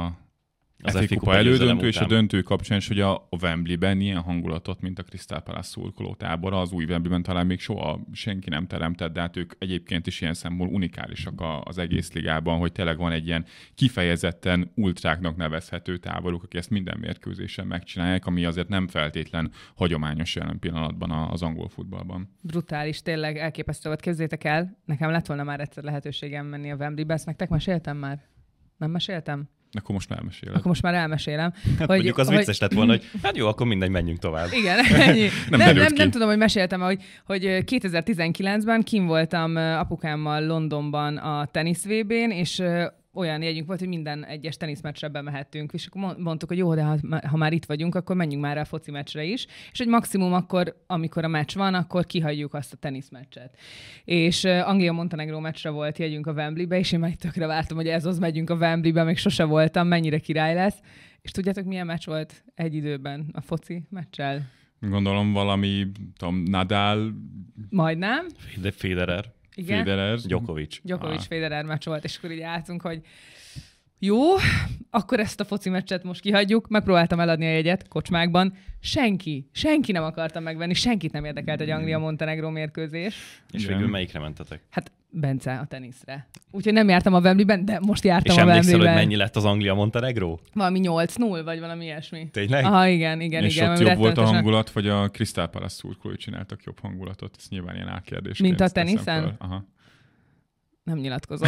az FA Kupa elődöntő és a döntő kapcsán is, hogy a Wembleyben ilyen hangulatot, mint a Crystal Palace szurkoló tábora, az új Wembleyben talán még soha senki nem teremtett, de hát ők egyébként is ilyen szempontból unikálisak az egész ligában, hogy tényleg van egy ilyen kifejezetten ultráknak nevezhető táboruk, aki ezt minden mérkőzésen megcsinálják, ami azért nem feltétlen hagyományos jelen pillanatban az angol futballban. Brutális, tényleg elképesztő volt. Képzeljétek el, nekem lett volna már egyszer lehetőségem menni a Wembleybe, ezt nektek meséltem már? Nem meséltem? Akkor most már elmesélem. Hát hogy, mondjuk az vicces lett volna, hogy hát jó, akkor mindegy, menjünk tovább. Igen, ennyi. nem tudom, hogy meséltem, hogy 2019-ben kim voltam apukámmal Londonban a tenisz VB-n, és olyan jegyünk volt, hogy minden egyes teniszmeccsre bemehettünk, és akkor mondtuk, hogy jó, de ha már itt vagyunk, akkor menjünk már a foci meccsre is, és hogy maximum akkor, amikor a meccs van, akkor kihagyjuk azt a teniszmeccset. És Anglia-Montenegró meccsre volt jegyünk a Wembleybe, és én már tökre vártam, hogy ez az, megyünk a Wembleybe, még sose voltam, mennyire király lesz. És tudjátok, milyen meccs volt egy időben a foci meccsel? Gondolom valami, Nadal... Majdnem. De Federer. Igen. Federer. Djokovic. Federer meccs volt, és akkor így álltunk, hogy jó, akkor ezt a foci meccset most kihagyjuk. Megpróbáltam eladni a jegyet kocsmákban. Senki nem akarta megvenni, senkit nem érdekelt egy Anglia-Montenegró mérkőzés. És végül melyikre mentetek? Hát Bence a teniszre. Úgyhogy nem jártam a Wembleyben, de most jártam és a Wembleyben. És emlékszel, hogy mennyi lett az Anglia-Montenegró? Valami 8-0, vagy valami ilyesmi. Tényleg? Aha, igen. És ott jobb volt a hangulat, vagy a Crystal Palace szurkolói csináltak jobb hangulatot? Ez nyilván ilyen álkérdés. Mint a teniszen? Aha. Nem nyilatkozom.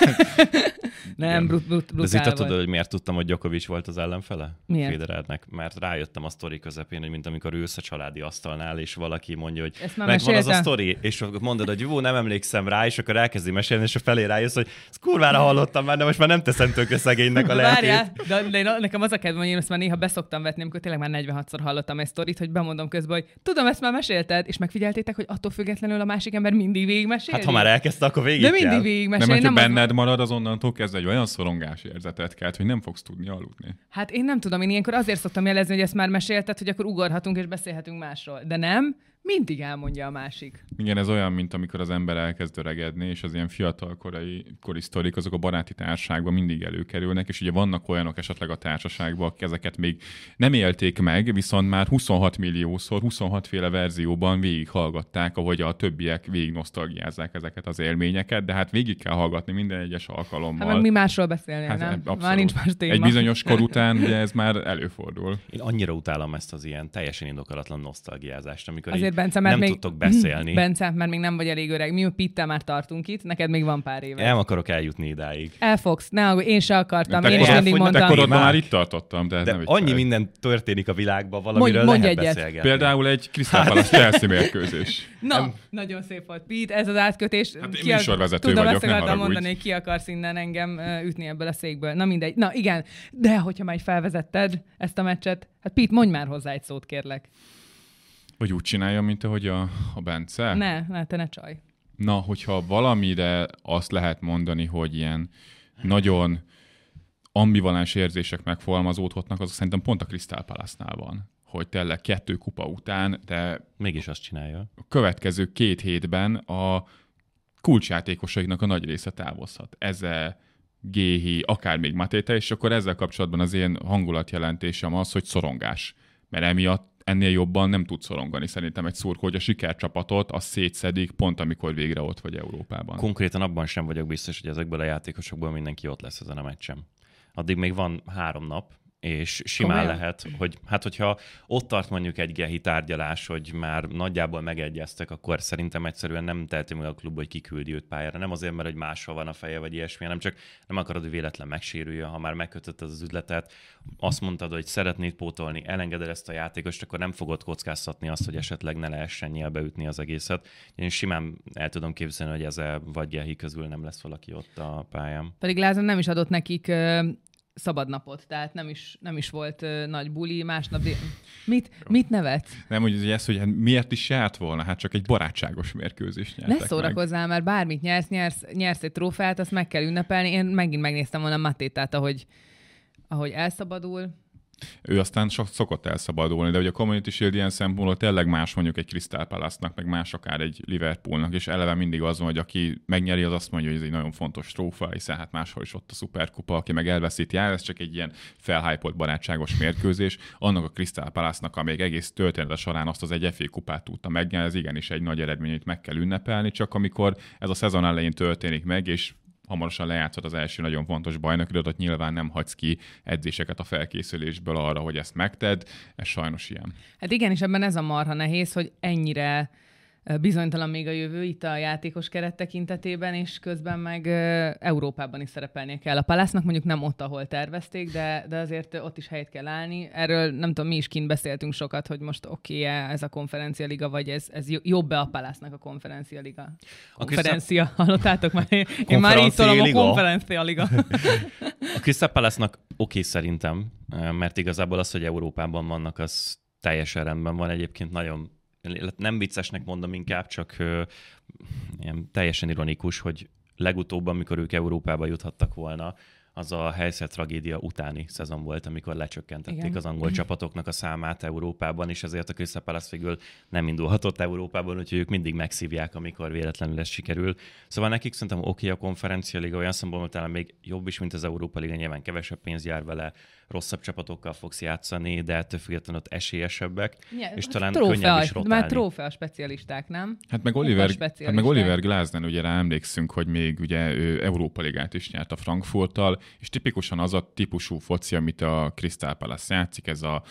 Nem, brutál de itt volt. tudod, hogy miért tudtam, hogy Djokovic volt az ellenfele? Miért? Federernek. Mert rájöttem a sztori közepén, hogy mint amikor ülsz a családi asztalnál, és valaki mondja, hogy megvan az a sztori, és mondod, hogy jó, nem emlékszem rá, és akkor elkezdi mesélni, és a felé rájössz, hogy ezt kurvára hallottam már, de most már nem teszem tönkre szegénynek a lelkét. Várjál, de nekem az a kedvem, hogy én ezt már néha beszoktam vetni, amikor tényleg már 46-szor hallottam egy sztorit, hogy bemondom közben, hogy tudom, ezt már mesélted, és megfigyeltétek, hogy attól függetlenül a másik ember mindig végigmeséli. Hát ha már elkezdte, akkor végig de mindig végigmeséli. Nem, hogyha benned marad, az onnantól kezdve egy olyan szorongás érzetet kelt, hogy nem fogsz tudni aludni. Hát én nem tudom, én ilyenkor azért szoktam jelezni, hogy ezt már mesélted, hogy akkor ugorhatunk és beszélhetünk másról. De nem, mindig elmondja a másik. Igen, ez olyan, mint amikor az ember elkezd öregedni, és az ilyen fiatal kori sztorik, azok a baráti társaságban mindig előkerülnek, és ugye vannak olyanok esetleg a társaságban, akik ezeket még nem élték meg, viszont már 26 milliószor, 26 féle verzióban végighallgatták, ahogy a többiek végig nosztalgiázzák ezeket az élményeket, de hát végig kell hallgatni minden egyes alkalommal. Hát meg mi másról beszélni, hát, nem? Abszolút. Már nincs más téma. Egy bizonyos kor után ugye ez már előfordul. Én annyira utálom ezt az ilyen teljesen indokolatlan nosztalgiázást, amikor azért Bence, nem még, tudtok beszélni. Bence, mert még nem vagy elég öreg. Mi a Pittel már tartunk itt, neked még van pár éve. Nem akarok eljutni idáig. El fogsz, ne aggódj, én se akartam, én is mindig mondtam. Te korodban már itt tartottam, de nem annyi minden történik a világban, valamiről lehet beszélgetni. Például egy Crystal Palace Chelsea mérkőzés. Na, nagyon szép volt. Pete, ez az átkötés. Hát én műsorvezető vagyok, ezt akartam mondani, hogy ki akarsz innen engem ütni ebből a székből. Na mindegy. Na igen, de hogyha már felvezetted ezt a meccset, hát Pete, mondj már hozzá egy szót, kérlek. Vagy úgy csináljam, mint ahogy a Bence? Ne, te ne csaj. Na, hogyha valamire azt lehet mondani, hogy ilyen nagyon ambivalens érzések megfogalmazódhatnak, az szerintem pont a Crystal Palace-nál van. Hogy tényleg 2 kupa után, de mégis azt csinálja. A következő 2 hétben a kulcsjátékosaiknak a nagy része távozhat. Eze, Géhi, akár még Matéta, és akkor ezzel kapcsolatban az én hangulatjelentésem az, hogy szorongás. Mert emiatt ennél jobban nem tud szorongani szerintem egy szurkoló, hogy a sikercsapatot azt szétszedik pont, amikor végre ott vagy Európában. Konkrétan abban sem vagyok biztos, hogy ezekből a játékosokból mindenki ott lesz ezen a meccsen. Addig még van 3 nap, és simán komolyan lehet, hogy hát hogyha ott tart mondjuk egy Gehi tárgyalás, hogy már nagyjából megegyeztek, akkor szerintem egyszerűen nem teheti meg a klub, hogy kiküldi őt pályára. Nem azért, mert hogy máshol van a feje, vagy ilyesmi, hanem csak nem akarod, hogy véletlen megsérüljön, ha már megkötötted az üzletet, azt mondtad, hogy szeretnéd pótolni, elengeded ezt a játékost, akkor nem fogod kockáztatni azt, hogy esetleg ne lehessen nyelbeütni az egészet. Én simán el tudom képzelni, hogy ez vagy Gehi közül nem lesz valaki ott a pályán. Pedig Lázon nem is adott nekik szabad napot, tehát nem is volt nagy buli, másnap... Mit nevetsz? Nem, hogy ez, hogy miért is járt volna? Hát csak egy barátságos mérkőzést nyertek. Ne szórakozzál, mert bármit nyersz egy trófeát, azt meg kell ünnepelni. Én megint megnéztem volna Matétát, ahogy elszabadul. Ő aztán szokott elszabadulni, de ugye a Community Shield ilyen szempontból tényleg más mondjuk egy Crystal Palace-nak, meg más akár egy Liverpoolnak, és eleve mindig az van, hogy aki megnyeri, az azt mondja, hogy ez egy nagyon fontos trófa, hiszen hát máshol is ott a szuperkupa, aki meg elveszíti el, ez csak egy ilyen felhypolt barátságos mérkőzés. Annak a Crystal Palace-nak, amíg egész története során azt az egy FA kupát tudta megnyerni, ez igenis egy nagy eredmény, amit meg kell ünnepelni, csak amikor ez a szezon elején történik meg, és hamarosan lejátszott az első nagyon fontos bajnokidat, ott nyilván nem hagysz ki edzéseket a felkészülésből arra, hogy ezt megted. Ez sajnos ilyen. Hát igen, és ebben ez a marha nehéz, hogy ennyire bizonytalan még a jövő itt a játékos keret tekintetében, és közben meg Európában is szerepelnie kell a Palace-nak, mondjuk nem ott, ahol tervezték, de azért ott is helyet kell állni. Erről nem tudom, mi is kint beszéltünk sokat, hogy most oké-e ez a konferencialiga, vagy ez jobb-e a Palace-nak a konferencialiga? Konferencia, hallottátok már? Én már így tolom a konferencialiga. A Crystal Palace-nak oké szerintem, mert igazából az, hogy Európában vannak, az teljesen rendben van. Egyébként nagyon, nem viccesnek mondom inkább, csak ilyen teljesen ironikus, hogy legutóbb, amikor ők Európába juthattak volna, az a helyzet tragédia utáni szezon volt, amikor lecsökkentették az angol csapatoknak a számát Európában, és ezért a Crystal Palace végül nem indulhatott Európában, úgyhogy ők mindig megszívják, amikor véletlenül ez sikerül. Szóval nekik szerintem oké a konferencialiga, olyan szempontból talán még jobb is, mint az Európa Liga, nyilván kevesebb pénz jár vele, rosszabb csapatokkal fogsz játszani, de ettől függetlenül ott esélyesebbek, és talán könnyebb is rotálni. Már trófea specialisták, nem? Hát meg Oliver Glasner, ugye rá emlékszünk, hogy még ugye ő Európa Ligát is nyert a Frankfurttal, és tipikusan az a típusú foci, amit a Crystal Palace játszik, ez az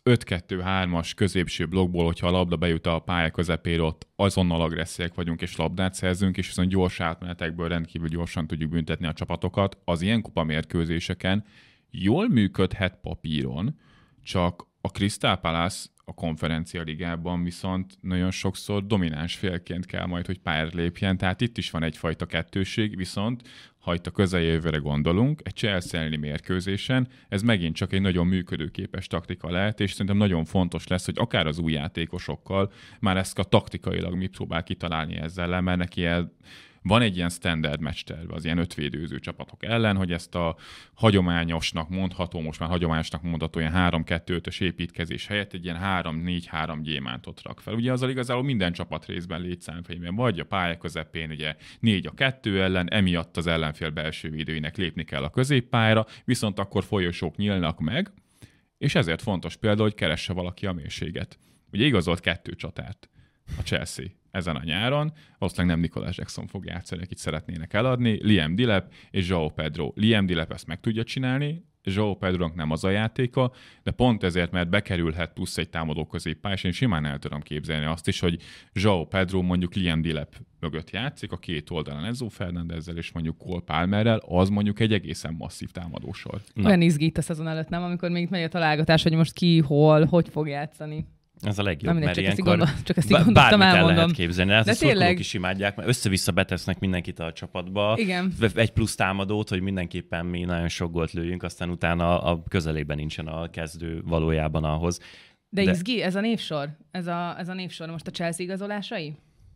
5-2-3-as középső blokkból, hogyha a labda bejut a pálya közepére, ott azonnal agresszívek vagyunk, és labdát szerzünk, és viszont gyors átmenetekből rendkívül gyorsan tudjuk büntetni a csapatokat. Az ilyen kupamérkőzéseken jól működhet papíron, csak a Crystal Palace a konferencia ligában viszont nagyon sokszor domináns félként kell majd, hogy pályára lépjen, tehát itt is van egyfajta kettőség, viszont ha itt a közeljövőre gondolunk, egy Chelsea elleni mérkőzésen, ez megint csak egy nagyon működőképes taktika lehet, és szerintem nagyon fontos lesz, hogy akár az új játékosokkal már ezt a taktikailag mit próbál kitalálni ezzel, mert neki van egy ilyen standard match terve az ilyen ötvédőző csapatok ellen, hogy ezt a hagyományosnak mondható, most már hagyományosnak mondható ilyen 3-2-5-ös építkezés helyett egy ilyen 3-4-3 gyémántot rak fel. Ugye azzal igazából minden csapat részben létszámfejében vagy a pálya közepén ugye 4-2 ellen, emiatt az ellenfél belső védőinek lépni kell a középpályára, viszont akkor folyosók nyílnak meg, és ezért fontos például, hogy keresse valaki a mélységet. Ugye igazolt 2 csatárt a Chelsea ezen a nyáron, valószínűleg nem Nicolas Jackson fog játszani, akit szeretnének eladni, Liam Delap és João Pedro. Liam Delap ezt meg tudja csinálni, João Pedronak nem az a játéka, de pont ezért, mert bekerülhet plusz egy támadó középpálya, és én simán el tudom képzelni azt is, hogy João Pedro mondjuk Liam Delap mögött játszik, a két oldalán Enzo Fernándezzel és mondjuk Cole Palmerrel, az mondjuk egy egészen masszív támadósor. Olyan izgít a szezon előtt, nem? Amikor még megy a találgatás, hogy most ki, hol, hogy fog játszani. Ez a legjobb, mert ilyenkor bármit el lehet képzelni. Hát a szurkolók is imádják, mert össze-vissza betesznek mindenkit a csapatba. Igen. Egy plusz támadót, hogy mindenképpen mi nagyon sok gólt lőjünk, aztán utána a közelében nincsen a kezdő valójában ahhoz. De izgi, ez a névsor? Ez a névsor most a Chelsea igazolásai?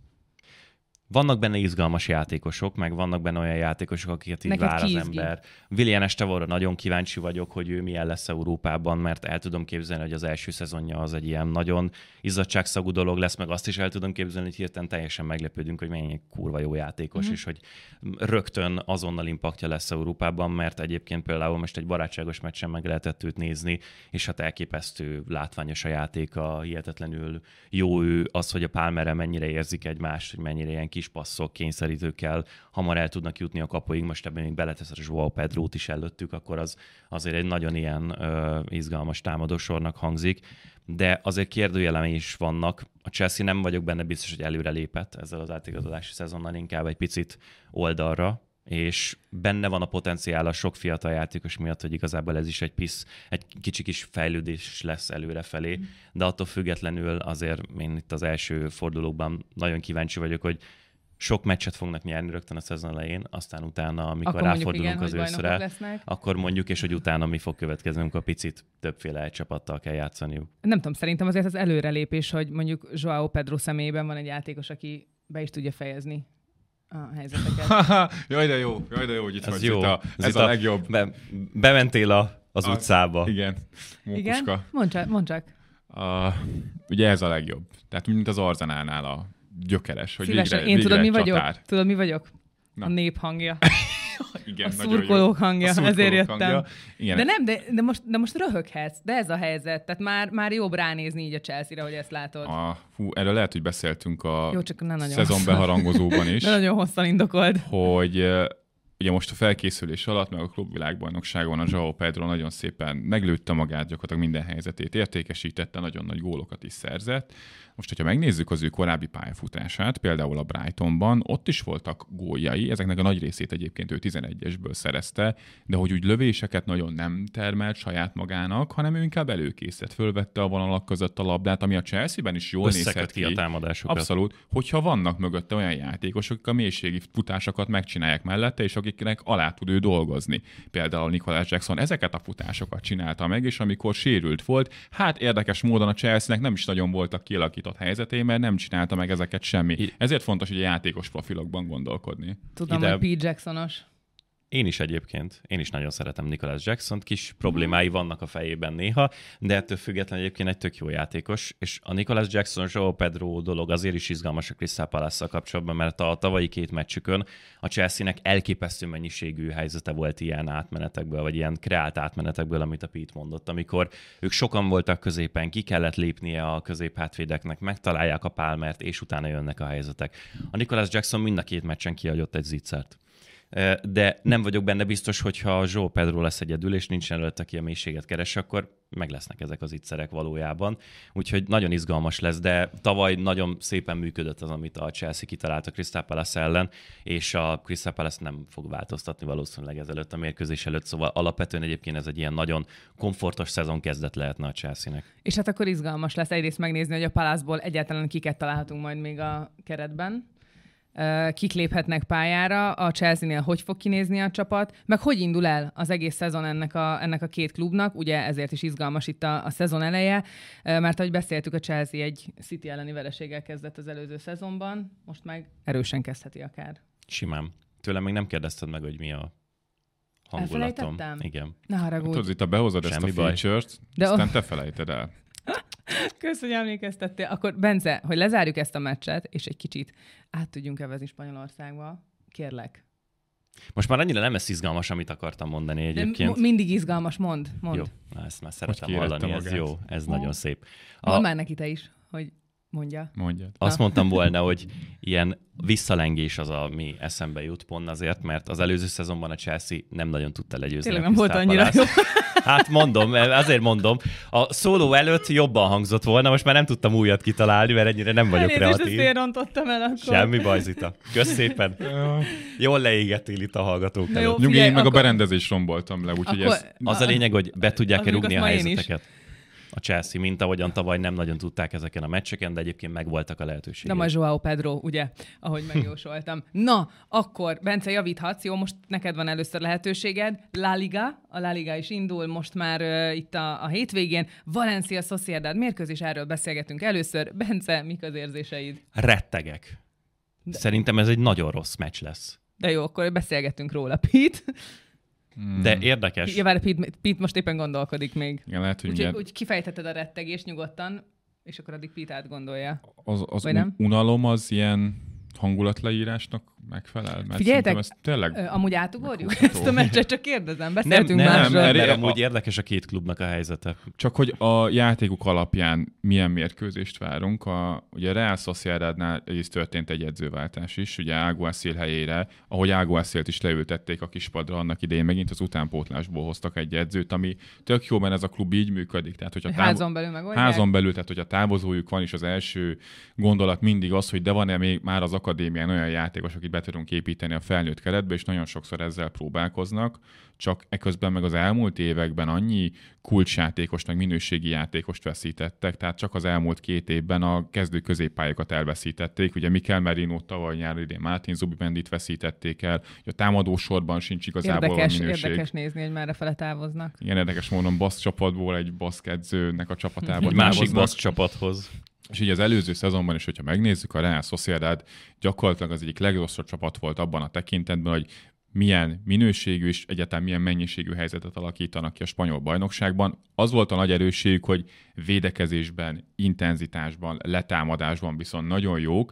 Vannak benne izgalmas játékosok, meg vannak benne olyan játékosok, akiket így vár az ember. Willian Estevorra nagyon kíváncsi vagyok, hogy ő milyen lesz Európában, mert el tudom képzelni, hogy az első szezonja az egy ilyen nagyon izzadságszagú dolog lesz, meg azt is el tudom képzelni, hogy hirtelen teljesen meglepődünk, hogy mennyi kurva jó játékos, és hogy rögtön azonnal impaktja lesz Európában, mert egyébként például most egy barátságos meccsen meg lehetett őt nézni, és hát elképesztő látványos a játéka, hihetetlenül jó ő, az, hogy a Palmerrel mennyire érzik egymást, hogy mennyire ilyen kis passzok, kényszerítőkkel hamar el tudnak jutni a kapuig, most ebben még beletesz a João Pedrót is előttük, akkor az azért egy nagyon ilyen izgalmas támadósornak hangzik, de azért kérdőjelem is vannak. A Chelsea nem vagyok benne biztos, hogy előre lépett ezzel az átigazolási szezonnal, inkább egy picit oldalra, és benne van a potenciál a sok fiatal játékos miatt, hogy igazából ez is egy kicsi kis fejlődés lesz előrefelé, de attól függetlenül azért én itt az első fordulókban nagyon kíváncsi vagyok, hogy sok meccset fognak nyerni rögtön a szezon elején, aztán utána, amikor akkor ráfordulunk az őszre, akkor mondjuk, és hogy utána mi fog következni, amikor picit többféle csapattal kell játszaniuk. Nem tudom, szerintem azért az előrelépés, hogy mondjuk João Pedro személyében van egy játékos, aki be is tudja fejezni a helyzeteket. Jaj, de jó, hogy itt ez vagy. Jó. Ez a legjobb. Bementél az utcába. Igen. Igen? Mondd csak. Ugye ez a legjobb. Tehát mint az Arzenálnál a gyökeres, hogy szívesen. Végre tudod, mi csatár. vagyok? Tudod, mi vagyok? Na. A nép hangja. Igen, a szurkolók hangja, ezért jöttem. Hangja. Igen. De most röhöghetsz, de ez a helyzet. Tehát már jobb ránézni így a Chelsea-re, hogy ezt látod. Erről lehet, hogy beszéltünk a jó, csak szezonbeharangozóban is. De nagyon hosszan indokold. Hogy ugye most a felkészülés alatt, meg a klubvilágbajnokságon a João Pedro nagyon szépen meglőtte magát, gyakorlatilag minden helyzetét értékesítette, nagyon nagy gólokat is szerzett. Most, hogyha megnézzük az ő korábbi pályafutását, például a Brightonban, ott is voltak góljai, ezeknek a nagy részét egyébként ő 11-esből szerezte, de hogy úgy lövéseket nagyon nem termelt saját magának, hanem ő inkább előkészített, fölvette a vonalak között a labdát, ami a Chelsea-ben is jól nézhet ki. A támadásokat. Abszolút, hogyha vannak mögötte olyan játékosok, akik a mélységi futásokat megcsinálják mellette, és akiknek alá tud ő dolgozni. Például Nicholas Jackson ezeket a futásokat csinálta meg, és amikor sérült volt, hát érdekes módon a Chelsea-nek nem is nagyon voltak kialakított helyzetén, mert nem csinálta meg ezeket semmi. Ezért fontos, hogy a játékos profilokban gondolkodni. Tudom, hogy Pete Jacksonos. Én is nagyon szeretem Nicholas Jacksont, kis problémái vannak a fejében néha, de ettől függetlenül egyébként egy tök jó játékos, és a Nicholas Jackson, João Pedro dolog azért is izgalmas a Crystal Palace-szal kapcsolatban, mert a tavalyi 2 meccsükön a Chelsea-nek elképesztő mennyiségű helyzete volt ilyen átmenetekből, vagy ilyen kreált átmenetekből, amit a Pete mondott, amikor ők sokan voltak középen, ki kellett lépnie a középhátvédeknek, megtalálják a Palmert, és utána jönnek a helyzetek. A Nicholas Jackson mind a 2 meccsen kiadott egy zicsert. De nem vagyok benne biztos, hogyha a João Pedro lesz egyedül, és nincsen előtt, aki a mélységet keres, akkor meg lesznek ezek az ittszerek valójában. Úgyhogy nagyon izgalmas lesz, de tavaly nagyon szépen működött az, amit a Chelsea kitalált a Crystal Palace ellen, és a Crystal Palace nem fog változtatni valószínűleg ezelőtt a mérkőzés előtt, szóval alapvetően egyébként ez egy ilyen nagyon komfortos szezon kezdet lehetne a Chelsea-nek. És hát akkor izgalmas lesz egyrészt megnézni, hogy a Palace-ból egyáltalán kiket találhatunk majd még a keretben. Kik léphetnek pályára, a Chelsea-nél hogy fog kinézni a csapat, meg hogy indul el az egész szezon ennek a 2 klubnak, ugye ezért is izgalmas itt a szezon eleje, mert ahogy beszéltük, a Chelsea egy City elleni vereséggel kezdett az előző szezonban, most meg erősen kezdheti akár. Simán. Tőlem még nem kérdezted meg, hogy mi a hangulatom. Elfelejtettem? Igen. Ne haragudj. Tudod, itt behozod ezt a feature-t, aztán te felejted el. Kösz, hogy emlékeztettél. Akkor Bence, hogy lezárjuk ezt a meccset, és egy kicsit át tudjunk evezni Spanyolországba, kérlek. Most már annyira nem lesz izgalmas, amit akartam mondani egyébként. Mindig izgalmas, mondd. Jó, ezt már szeretem hallani, ez jó, ez nagyon szép. Mondd már neki te is, hogy mondja. Azt mondtam volna, hogy ilyen visszalengés az, ami eszembe jut pont azért, mert az előző szezonban a Chelsea nem nagyon tudta legyőzni. Tényleg nem volt annyira jó. Hát mondom, azért mondom. A szóló előtt jobban hangzott volna, most már nem tudtam újat kitalálni, mert ennyire nem vagyok kreatív. Elnézést, ezt rontottam el akkor. Semmi baj, Zita. Kösz szépen. Jól leégettél itt a hallgatók előtt. Nyugi, én meg a berendezést romboltam le, úgyhogy ez... Az a lényeg, hogy be tudják-e rúgni a helyzeteket. A Chelsea, mint ahogyan tavaly nem nagyon tudták ezeken a meccseken, de egyébként megvoltak a lehetőségek. Nem a João Pedro, ugye, ahogy megjósoltam. Na, akkor, Bence, javíthatsz, jó, most neked van először lehetőséged. A La Liga is indul most már itt a hétvégén. Valencia Sociedad mérkőzés, erről beszélgetünk először. Bence, mik az érzéseid? Rettegek. Szerintem ez egy nagyon rossz meccs lesz. De jó, akkor beszélgetünk róla, Pete. De érdekes. Ja, várj, Pete most éppen gondolkodik még. Igen, lehet, hogy úgy kifejtheted a rettegést nyugodtan, és akkor addig Pete átgondolja. Az unalom az ilyen hangulatleírásnak megfelel? Mert figyeljetek, ez tényleg amúgy átugorjuk ezt a meccset, csak kérdezem, beszéltünk másról. Mert amúgy érdekes a 2 klubnak a helyzete. Csak hogy a játékuk alapján milyen mérkőzést várunk. Ugye Real Sociedadnál is történt egy edzőváltás is, ugye Alguacil helyére, ahogy Alguacilt is leültették a kispadra annak idején, megint az utánpótlásból hoztak egy edzőt, ami tök jó, mert ez a klub így működik. Tehát, hogyha házon belül megoldják? Házon belül, tehát hogyha távozójuk van, és az első gondolat mindig az, hogy de van-e még már az akadémián olyan játékos, akit be tudunk építeni a felnőtt keretbe, és nagyon sokszor ezzel próbálkoznak, csak eközben meg az elmúlt években annyi kulcsjátékost, meg minőségi játékost veszítettek, tehát csak az elmúlt 2 évben a kezdő középpályokat elveszítették. Ugye Mikel Merino tavaly nyári idén Martin Zubimendit veszítették el, a támadó sorban sincs igazából minőség. Érdekes nézni, hogy merre fele távoznak. Igen, érdekes módon basz csapatból egy baszk edzőnek a csapatába egy másik basz csapathoz. És így az előző szezonban is, hogyha megnézzük, a Real Sociedad gyakorlatilag az egyik legrosszabb csapat volt abban a tekintetben, hogy milyen minőségű és egyáltalán milyen mennyiségű helyzetet alakítanak ki a spanyol bajnokságban. Az volt a nagy erősségük, hogy védekezésben, intenzitásban, letámadásban viszont nagyon jók,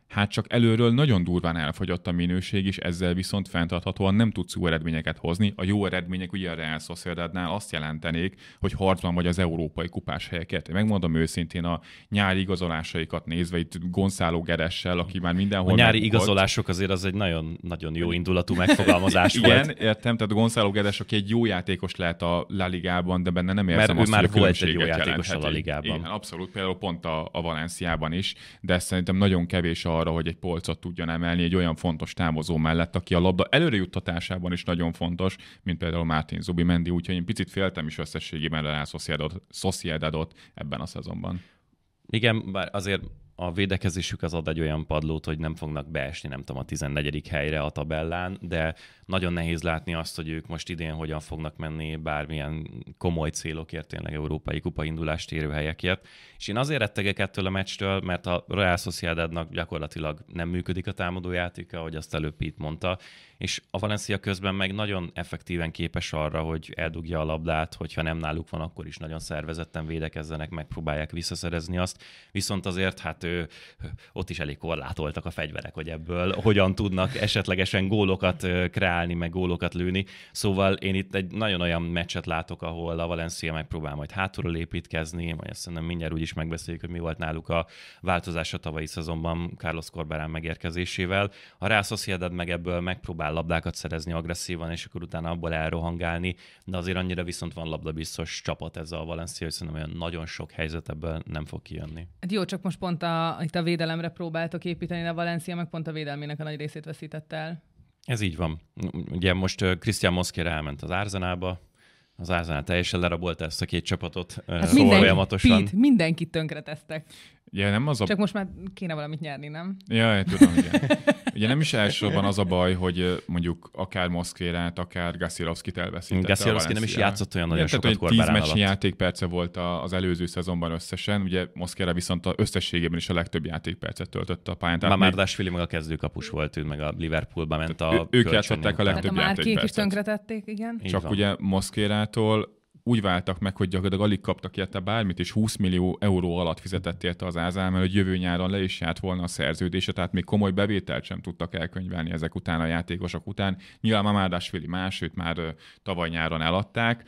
hát csak előről nagyon durván elfogyott a minőség, és ezzel viszont fenntarthatóan nem tudsz jó eredményeket hozni. A jó eredmények ugye a Real Sociedadnál azt jelentenék, hogy harcban vagy az európai kupás helyeket. Én megmondom őszintén, a nyári igazolásaikat nézve, itt Gonzalo Guedessel, aki már mindenhol... A nyári igazolások azért az egy nagyon, nagyon jó indulatú megfogalmazás volt. Igen, értem, tehát Gonzalo Guedes, aki egy jó játékos lehet a La Ligában, de benne nem érzem mert azt, ő már hogy volt egy jó játékos a La Ligában. Igen, abszolút, például pont a Valenciában is, de szerintem nagyon kevés arra, hogy egy polcot tudjon emelni egy olyan fontos távozó mellett, aki a labda előrejuttatásában is nagyon fontos, mint például Martin Zubimendi, úgyhogy én picit féltem is összességében Real Sociedadot ebben a szezonban. Igen, bár azért a védekezésük az ad egy olyan padlót, hogy nem fognak beesni, nem tudom, a 14. helyre a tabellán, de nagyon nehéz látni azt, hogy ők most idén hogyan fognak menni bármilyen komoly célokért, tényleg európai kupaindulást érő helyekért. És én azért rettegek ettől a meccstől, mert a Real Sociedadnak gyakorlatilag nem működik a támadójátéka, ahogy azt előbb Pete mondta, és a Valencia közben meg nagyon effektíven képes arra, hogy eldugja a labdát, hogyha nem náluk van, akkor is nagyon szervezetten védekezzenek, megpróbálják visszaszerezni azt. Viszont azért hát ott is elég korlátoltak a fegyverek, hogy ebből hogyan tudnak esetlegesen gólokat kreálni, meg gólokat lőni. Szóval én itt egy nagyon olyan meccset látok, ahol a Valencia megpróbál majd hátulról építkezni, majd azt szerintem mindjárt úgy is megbeszéljük, hogy mi volt náluk a változás a tavalyi szezonban Carlos Corberán megérkezésével. A Real Sociedad meg ebből megpróbál labdákat szerezni agresszívan, és akkor utána abból elrohangálni, de azért annyira viszont van labdabiztos csapat ez a Valencia, hogy szerintem olyan nagyon sok helyzet ebből nem fog kijönni. Hát jó, csak most pont itt a védelemre próbáltok építeni, de a Valencia meg pont a védelmének a nagy részét veszítette el. Ez így van. Ugye most Christian Mosquera elment az Arsenalba, az Arsenal teljesen lerabolta ezt a két csapatot folyamatosan. Mindenkit tönkretesztek. Ja, nem az a... Csak most már kéne valamit nyerni, nem? Ja, tudom, igen. Ugye nem is elsősorban az a baj, hogy mondjuk akár Mosquerát, akár Gasirovskit elveszítette. Gasirovski nem is játszott olyan nagyon sokat Corberán alatt. 10 meccsi játékperce volt az előző szezonban összesen, ugye Mosquera viszont összességében is a legtöbb játékpercet töltött a pályán. Mamardashvili meg a kezdőkapus volt, ő meg a Liverpoolba ment a ők játszották a legtöbb játékpercet. játékpercet. Is tönkretették, igen. Csak ugye Mosquerától úgy váltak meg, hogy gyakorlatilag alig kaptak érte bármit, és 20 millió euró alatt fizetett érte az Arsenal, mert hogy jövő nyáron le is járt volna a szerződése, tehát még komoly bevételt sem tudtak elkönyvelni ezek után a játékosok után. Nyilván Mamardashvili más, őt már tavaly nyáron eladták.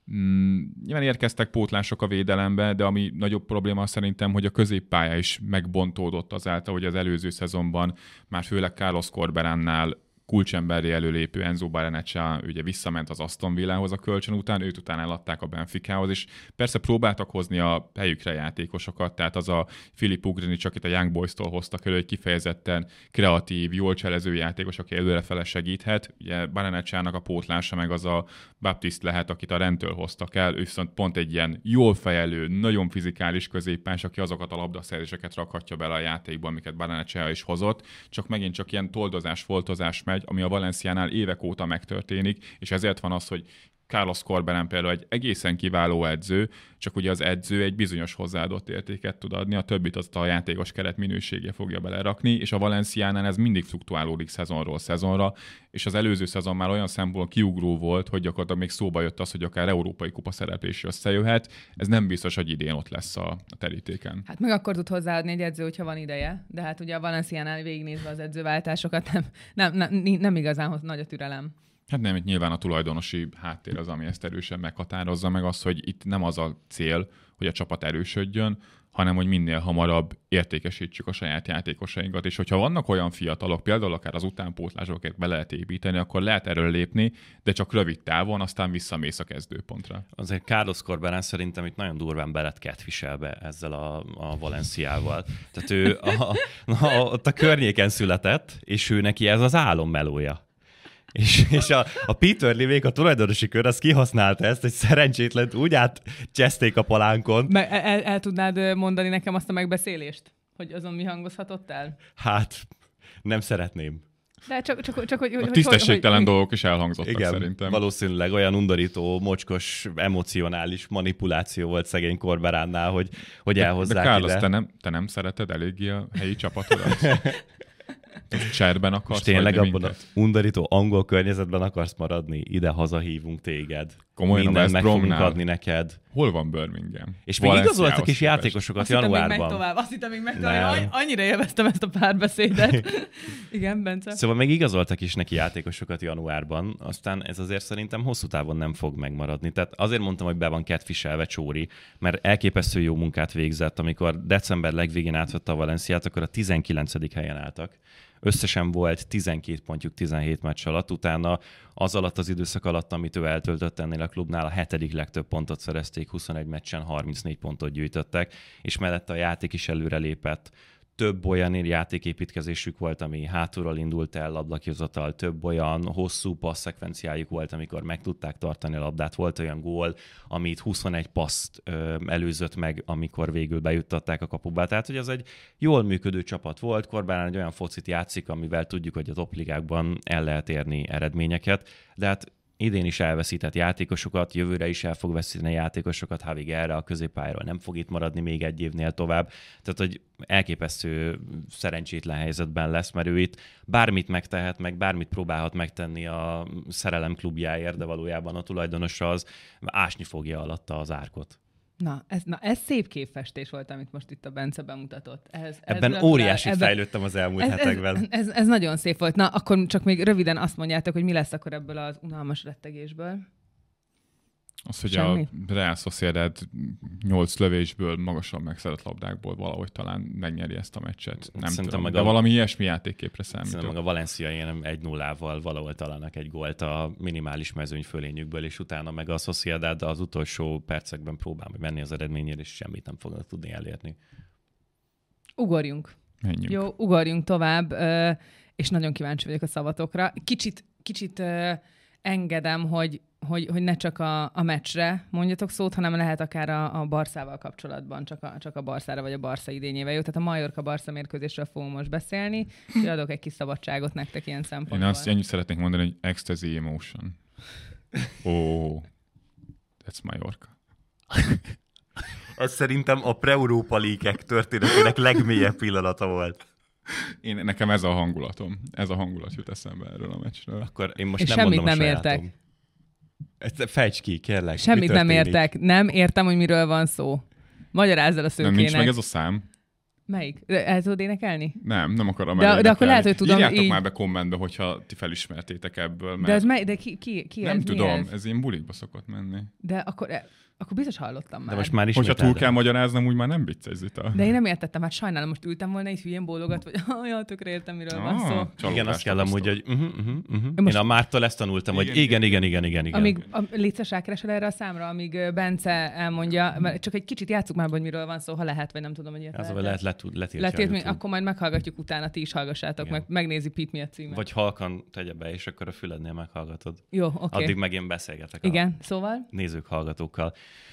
Nyilván érkeztek pótlások a védelembe, de ami nagyobb probléma szerintem, hogy a középpálya is megbontódott azáltal, hogy az előző szezonban már főleg Carlos Corberánnál kulcsemberré előlépő Enzo Barrenetxea ugye visszament az Aston Villahoz a kölcsön után, őt után eladták a Benficához, és persze próbáltak hozni a helyükre játékosokat, tehát az a Filip Ugrinic, akit a Young Boys-tól hoztak elő, egy kifejezetten kreatív, jól cselező játékos, aki előrefele segíthet. Ugye Barrenetxeának a pótlása meg az a Baptiste lehet, akit a Rennes-től hoztak el, ő viszont pont egy ilyen jól fejelő, nagyon fizikális középpáns, aki azokat a labdaszerzéseket rakhatja bele a játékba, amiket Barrenetxea is hozott, csak megint csak ilyen toldozás, foltozás megy, ami a Valenciánál évek óta megtörténik, és ezért van az, hogy Carlos Corberán például egy egészen kiváló edző, csak ugye az edző egy bizonyos hozzáadott értéket tud adni, a többit azt a játékos keret minősége fogja belerakni, és a Valenciánál ez mindig fluktuálódik szezonról szezonra, és az előző szezon már olyan szempontból kiugró volt, hogy gyakorlatilag még szóba jött az, hogy akár európai kupa szereplés összejöhet, ez nem biztos, hogy idén ott lesz a terítéken. Hát meg akkor tud hozzáadni egy edző, hogyha van ideje, de hát ugye a Valenciánál végignézve az edzőváltásokat nem igazán nagy a türelem. Hát nem, itt nyilván a tulajdonosi háttér az, ami ezt erősen meghatározza, meg az, hogy itt nem az a cél, hogy a csapat erősödjön, hanem hogy minél hamarabb értékesítsük a saját játékosainkat. És hogyha vannak olyan fiatalok, például akár az utánpótlásokat be lehet építeni, akkor lehet erről lépni, de csak rövid távon, aztán visszamész a kezdőpontra. Azért Carlos Corberán szerintem itt nagyon durván belet catfiselbe ezzel a Valenciával. Tehát ő ott a környéken született, és ő neki ez az álommelója. És a Peter Livék, a tulajdonosi kör, az kihasználta ezt, hogy szerencsétlent úgy átcseszték a palánkon. El tudnád mondani nekem azt a megbeszélést? Hogy azon mi hangozhatott el? Hát, nem szeretném. De csak hogy... A tisztességtelen dolgok is elhangzottak, igen, szerintem. Valószínűleg olyan undorító, mocskos, emocionális manipuláció volt szegény Corberánnál, hogy elhozzák de Carlos, ide. Te nem szereted eléggé a helyi csapatodat? Cserben akarsz tényleg abban a undorító angol környezetben akarsz maradni? Ide hazahívunk téged. Komolyan mindent meg fogunk Bromnál? adni neked. Hol van Birmingham? És még igazoltak is játékosokat januárban. Azt hittem még megy tovább. Annyira élveztem ezt a párbeszédet. Igen, Bence. Szóval még igazoltak is neki játékosokat januárban, aztán ez azért szerintem hosszú távon nem fog megmaradni. Tehát azért mondtam, hogy be van catfishelve Csóri, mert elképesztő jó munkát végzett. Amikor december legvégén átvette a Valenciát, akkor a 19. helyen álltak. Összesen volt 12 pontjuk 17 meccs alatt, utána az alatt az időszak alatt, amit ő eltöltött ennél a klubnál, a 7. legtöbb pontot szerezték, 21 meccsen 34 pontot gyűjtöttek, és mellette a játék is előrelépett. Több olyan játéképítkezésük volt, ami hátulról indult el labdakihozatal, több olyan hosszú passzekvenciájuk volt, amikor meg tudták tartani a labdát. Volt olyan gól, amit 21 passzt előzött meg, amikor végül bejuttatták a kapuba. Tehát, hogy ez egy jól működő csapat volt. Korbán egy olyan focit játszik, amivel tudjuk, hogy a topligákban el lehet érni eredményeket, de hát idén is elveszített játékosokat, jövőre is el fog veszíteni játékosokat, Havig erre a középpályáról nem fog itt maradni még egy évnél tovább. Tehát, hogy elképesztő szerencsétlen helyzetben lesz, mert ő itt bármit megtehet, meg bármit próbálhat megtenni a szerelem klubjáért, de valójában a tulajdonosa az ásni fogja alatta az árkot. Na, ez szép képfestés volt, amit most itt a Bence bemutatott. Ebben óriási fejlődtem az elmúlt hetekben. Ez nagyon szép volt. Na, akkor csak még röviden azt mondjátok, hogy mi lesz akkor ebből az unalmas rettegésből. Az, hogy semmi? A Real Sociedad 8 lövésből magasan megszerett labdákból valahogy talán megnyeri ezt a meccset. Nem tudom, de valami ilyesmi játékképre számítok. Szerintem meg a Valencia 1-0-val valahol találnak egy gólt a minimális mezőny fölényükből, és utána meg a Sociedad az utolsó percekben próbál menni az eredményért, és semmit nem fognak tudni elérni. Ugorjunk. Menjünk. Jó, ugorjunk tovább, és nagyon kíváncsi vagyok a szavatokra. Kicsit engedem, hogy ne csak a meccsre mondjatok szót, hanem lehet akár a Barszával kapcsolatban, csak a Barszára vagy a Barsza idényével. Jó, tehát a Mallorca-Barsza mérkőzésről fogunk most beszélni, és adok egy kis szabadságot nektek ilyen szempontból. Én azt ennyit szeretnék mondani, hogy ecstasy emotion. That's Mallorca. Ez szerintem a pre-Európa League-ek történetének legmélyebb pillanata volt. Nekem ez a hangulatom. Ez a hangulat jut eszembe erről a meccsről. Akkor én most és nem semmit mondom nem értek. Fejtsd ki, kérlek. Semmit nem értek. Nem értem, hogy miről van szó. Magyarázz el a szőkének. Nem, nincs meg ez a szám. Melyik? El tudod énekelni? Nem akarom de akkor lehet, hogy tudom. Írjátok már be kommentbe, hogyha ti felismertétek ebből. Mert de ki nem ez? tudom, ez ilyen bulikba szokott menni. De akkor biztos hallottam már. De most már hogyha túl kell magyaráznom, úgy már nem vicces, Zita. De én nem értettem, hát sajnálom, most ültem volna itt hülyén bólogat, vagy tökre értem, miről van szó. Igen, azt kell amúgy, hogy én a Mártól ezt tanultam, hogy igen. Amíg létszes rákeresel erre a számra, amíg Bence elmondja, csak egy kicsit játsszuk már, hogy miről van szó, ha lehet, vagy nem tudom, hogy ilyet lehet. Akkor majd meghallgatjuk utána, ti is hallgassátok, meg megnézi Pete mi a címe. Vagy halkan tegye be, és akkor a fülednél meghallgatod. Jó, oké. Addig meg én beszélgetek szóval? Nézők, hallgatókkal.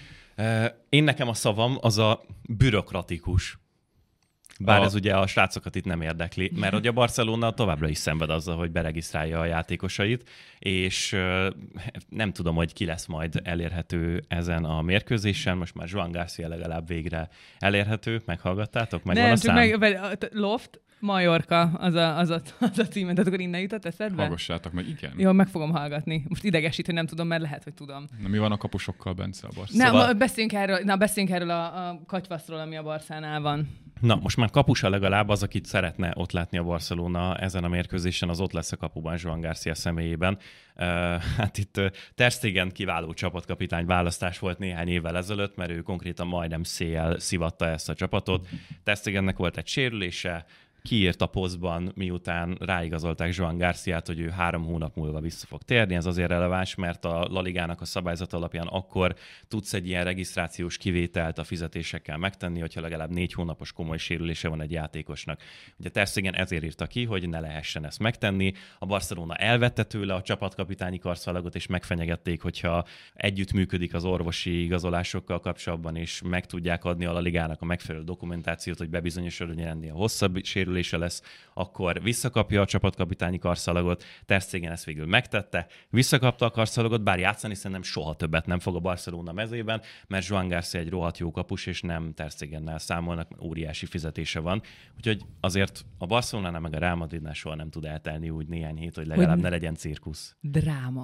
Én nekem a szavam az a bürokratikus. Bár ez ugye a srácokat itt nem érdekli, mert ugye a Barcelona továbbra is szenved azzal, hogy beregisztrálja a játékosait, és nem tudom, hogy ki lesz majd elérhető ezen a mérkőzésen. Most már Joan Garcia legalább végre elérhető. Meghallgattátok? Megvan a szám? Loft, Mallorca, az a címe, tehát akkor innen jutott eszedbe? Hallgassátok meg, igen. Jó, meg fogom hallgatni. Most idegesít, hogy nem tudom, mert lehet, hogy tudom. Na, mi van a kapusokkal, Bence, a Barca? Szóval... beszéljünk erről a katyvaszról, ami a Barszánál van. Na, most már kapusa legalább az, akit szeretne ott látni a Barcelona ezen a mérkőzésen, az ott lesz a kapuban Joan Garcia személyében. Hát itt Ter Stegen kiváló csapatkapitány választás volt néhány évvel ezelőtt, mert ő konkrétan majdnem széjjel szivatta ezt a csapatot. Ter Stegennek volt egy sérülése, kiírt a posztban, miután ráigazolták Joan Garciát, hogy ő 3 hónap múlva vissza fog térni. Ez azért releváns, mert a La Ligának a szabályzat alapján akkor tudsz egy ilyen regisztrációs kivételt a fizetésekkel megtenni, hogyha legalább 4 hónapos komoly sérülése van egy játékosnak. Ugye Ter Stegen ezért írta ki, hogy ne lehessen ezt megtenni. A Barcelona elvette tőle a csapatkapitányi karszalagot, és megfenyegették, hogyha együttműködik az orvosi igazolásokkal kapcsolatban, és meg tudják adni a La Ligának a megfelelő dokumentációt, hogy bebizonyosodjon, hogy ennél hosszabb sérülése lesz, akkor visszakapja a csapatkapitányi karszalagot. Ter Stegen ezt végül megtette, visszakapta a karszalagot, bár játszani szerintem soha többet nem fog a Barcelona mezében, mert Joan Garcia egy rohadt jó kapus, és nem Ter Stegennel számolnak, óriási fizetése van. Úgyhogy azért a Barcelonánál meg a Real Madridnál soha nem tud eltelni úgy néhány hét, hogy legalább ne legyen cirkusz.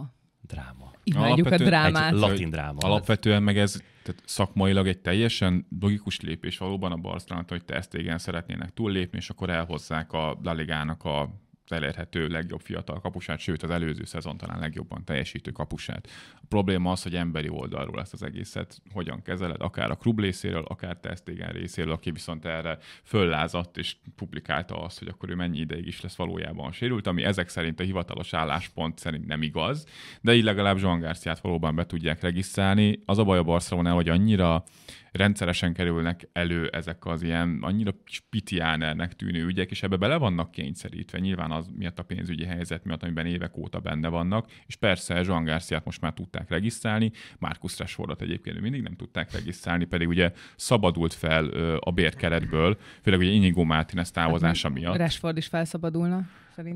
Dráma. Imádjuk a drámát. Egy latin dráma. Alapvetően meg ez tehát szakmailag egy teljesen logikus lépés valóban a Barcelonától, hogy Ter Stegen szeretnének túllépni, és akkor elhozzák a La Ligának az elérhető legjobb fiatal kapusát, sőt az előző szezon talán legjobban teljesítő kapusát. A probléma az, hogy emberi oldalról ezt az egészet hogyan kezeled, akár a klub részéről, akár Ter Stegen részéről, aki viszont erre föllázadt és publikálta azt, hogy akkor ő mennyi ideig is lesz valójában sérült, ami ezek szerint a hivatalos álláspont szerint nem igaz, de így legalább Joan Garciát valóban be tudják regisztrálni. Az a baj a Barcelona, hogy annyira rendszeresen kerülnek elő ezek az ilyen annyira pitiánernek tűnő ügyek, és ebbe bele vannak kényszerítve. Nyilván az miatt a pénzügyi helyzet miatt, amiben évek óta benne vannak, és persze Joan Garciát most már tudták regisztrálni, Marcus Rashfordot egyébként mindig nem tudták regisztrálni, pedig ugye szabadult fel a bérkeretből, főleg ugye Inigo Martínez távozása miatt. Rashford is felszabadulna.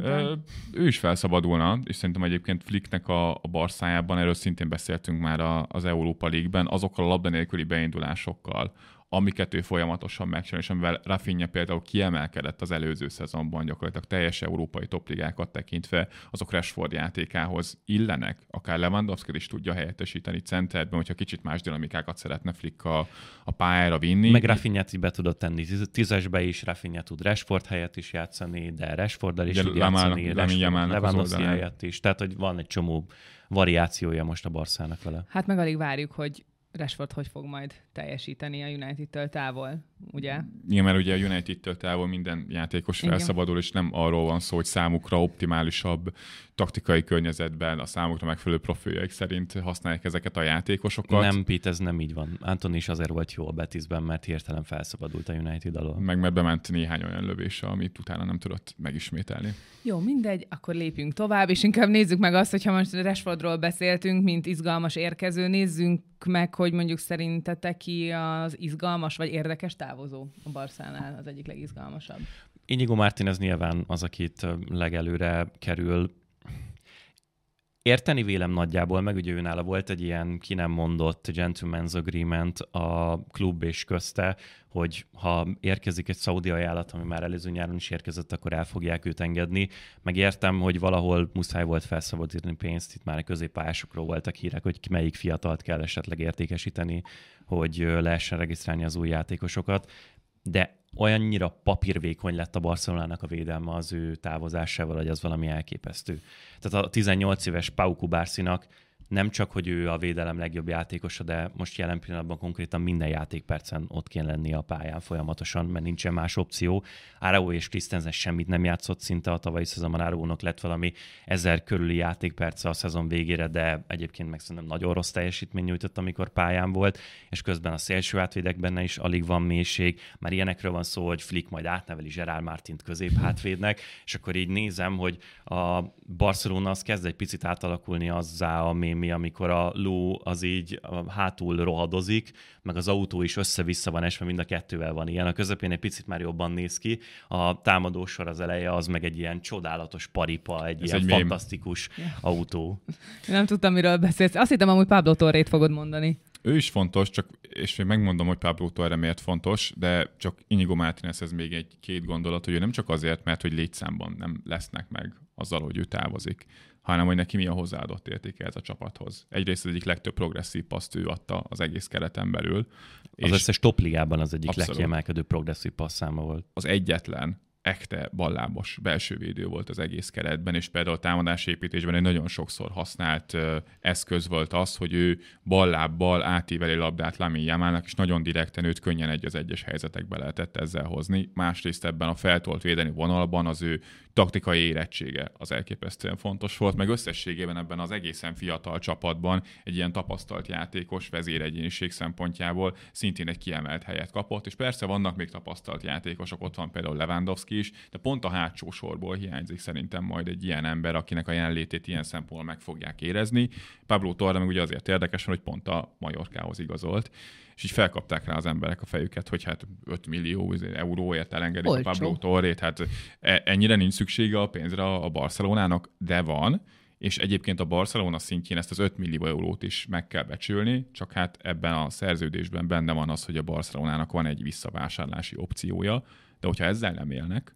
Ő is felszabadulna, és szerintem egyébként Flicknek a Barszájában, erről szintén beszéltünk már az Európa League-ben, azokkal a labda nélküli beindulásokkal, amiket ő folyamatosan megcsinál, és amivel Rafinha például kiemelkedett az előző szezonban, gyakorlatilag teljes európai topligákat tekintve, azok Rashford játékához illenek, akár Lewandowski is tudja helyettesíteni centerben, hogyha kicsit más dinamikákat szeretne Flick a pályára vinni. Meg Rafinhát be tudod tenni tízesbe is, Rafinha tud Rashford helyett is játszani, de Rashforddal is tud játszani, Lewandowski helyett is. Tehát, hogy van egy csomó variációja most a Barszának vele. Hát meg alig várjuk, hogy Rashford hogy fog majd teljesíteni a United-től távol, ugye? Igen, mert ugye a United-től távol minden játékos felszabadul, és nem arról van szó, hogy számukra optimálisabb taktikai környezetben a számukra megfelelő profiljaik szerint használják ezeket a játékosokat. Nem, Pete, ez nem így van. Anthony is azért volt jó a Betisben, mert hirtelen felszabadult a United alól. Meg mert bement néhány olyan lövése, amit utána nem tudott megismételni. Jó, mindegy, akkor lépjünk tovább, és inkább nézzük meg azt, hogyha most Rashfordról beszéltünk, mint izgalmas érkező, nézzünk meg, hogy mondjuk szerintetek ki az izgalmas vagy érdekes távozó a Barszánál, az egyik legizgalmasabb. Inigo Martínez nyilván az, akit legelőre kerül. Érteni vélem nagyjából, meg ugye őnála volt egy ilyen ki nem mondott gentleman's agreement a klub és közte, hogy ha érkezik egy szaudi ajánlat, ami már előző nyáron is érkezett, akkor el fogják őt engedni. Megértem, hogy valahol muszáj volt felszabadítani pénzt, itt már a középpályásokról voltak hírek, hogy melyik fiatalt kell esetleg értékesíteni, hogy lehessen regisztrálni az új játékosokat, de olyannyira papírvékony lett a Barcelonának a védelme az ő távozásával, hogy az valami elképesztő. Tehát a 18 éves Pau Cubarsinak nem csak, hogy ő a védelem legjobb játékosa, de most jelen pillanatban konkrétan minden játékpercen ott kéne lennie a pályán folyamatosan, mert nincsen más opció. Araujo és Christensen semmit nem játszott szinte a tavalyi szezonban. Araujónak lett valami 1000 körüli játékperce a szezon végére, de egyébként meg szerintem nagyon rossz teljesítmény nyújtott, amikor pályán volt, és közben a szélső átvédek benne is alig van mélység. Már ilyenekről van szó, hogy Flick majd átneveli Gerard Martint középhátvédnek, és akkor így nézem, hogy a Barcelona az kezd egy picit átalakulni azzá a mémi, amikor a ló az így hátul rohadozik, meg az autó is össze-vissza van esve, mind a kettővel van ilyen. A közepén egy picit már jobban néz ki. A támadósor az eleje az meg egy ilyen csodálatos paripa, egy ilyen fantasztikus autó. Nem tudtam, miről beszélsz. Azt hittem, amúgy Pablo Torrét fogod mondani. Ő is fontos, és még megmondom, hogy Pablo Torre miért fontos, de csak Inigo Martínez ez még egy-két gondolat, hogy ő nem csak azért, mert hogy létszámban nem lesznek meg azzal, hogy ő távozik, hanem hogy neki mi a hozzáadott értéke ez a csapathoz. Egyrészt az egyik legtöbb progresszív paszt ő adta az egész kereten belül. Az összes topligában az egyik legkiemelkedőbb progresszív passzáma volt. Az egyetlen ekte ballábos belső védő volt az egész keretben, és például a támadásépítésben egy nagyon sokszor használt eszköz volt az, hogy ő ballábbal átíveli labdát Lamine Yamalnak, és nagyon direkten őt könnyen egy-egyes helyzetekbe lehetett ezzel hozni. Másrészt ebben a feltolt védeni vonalban az ő taktikai érettsége az elképesztően fontos volt, meg összességében ebben az egészen fiatal csapatban egy ilyen tapasztalt játékos vezéregyéniség szempontjából szintén egy kiemelt helyet kapott, és persze vannak még tapasztalt játékosok, ott van például Lewandowski is, de pont a hátsó sorból hiányzik szerintem majd egy ilyen ember, akinek a jelenlétét ilyen szempontból meg fogják érezni. Pablo Torre meg ugye azért érdekes, hogy pont a Mallorcához igazolt, és így felkapták rá az emberek a fejüket, hogy hát 5 millió euróért elengedik a Pablo Torrét, hát ennyire nincs szüksége a pénzre a Barcelonának, de van, és egyébként a Barcelona szintjén ezt az 5 millió eurót is meg kell becsülni, csak hát ebben a szerződésben benne van az, hogy a Barcelonának van egy visszavásárlási opciója, de hogyha ezzel nem élnek,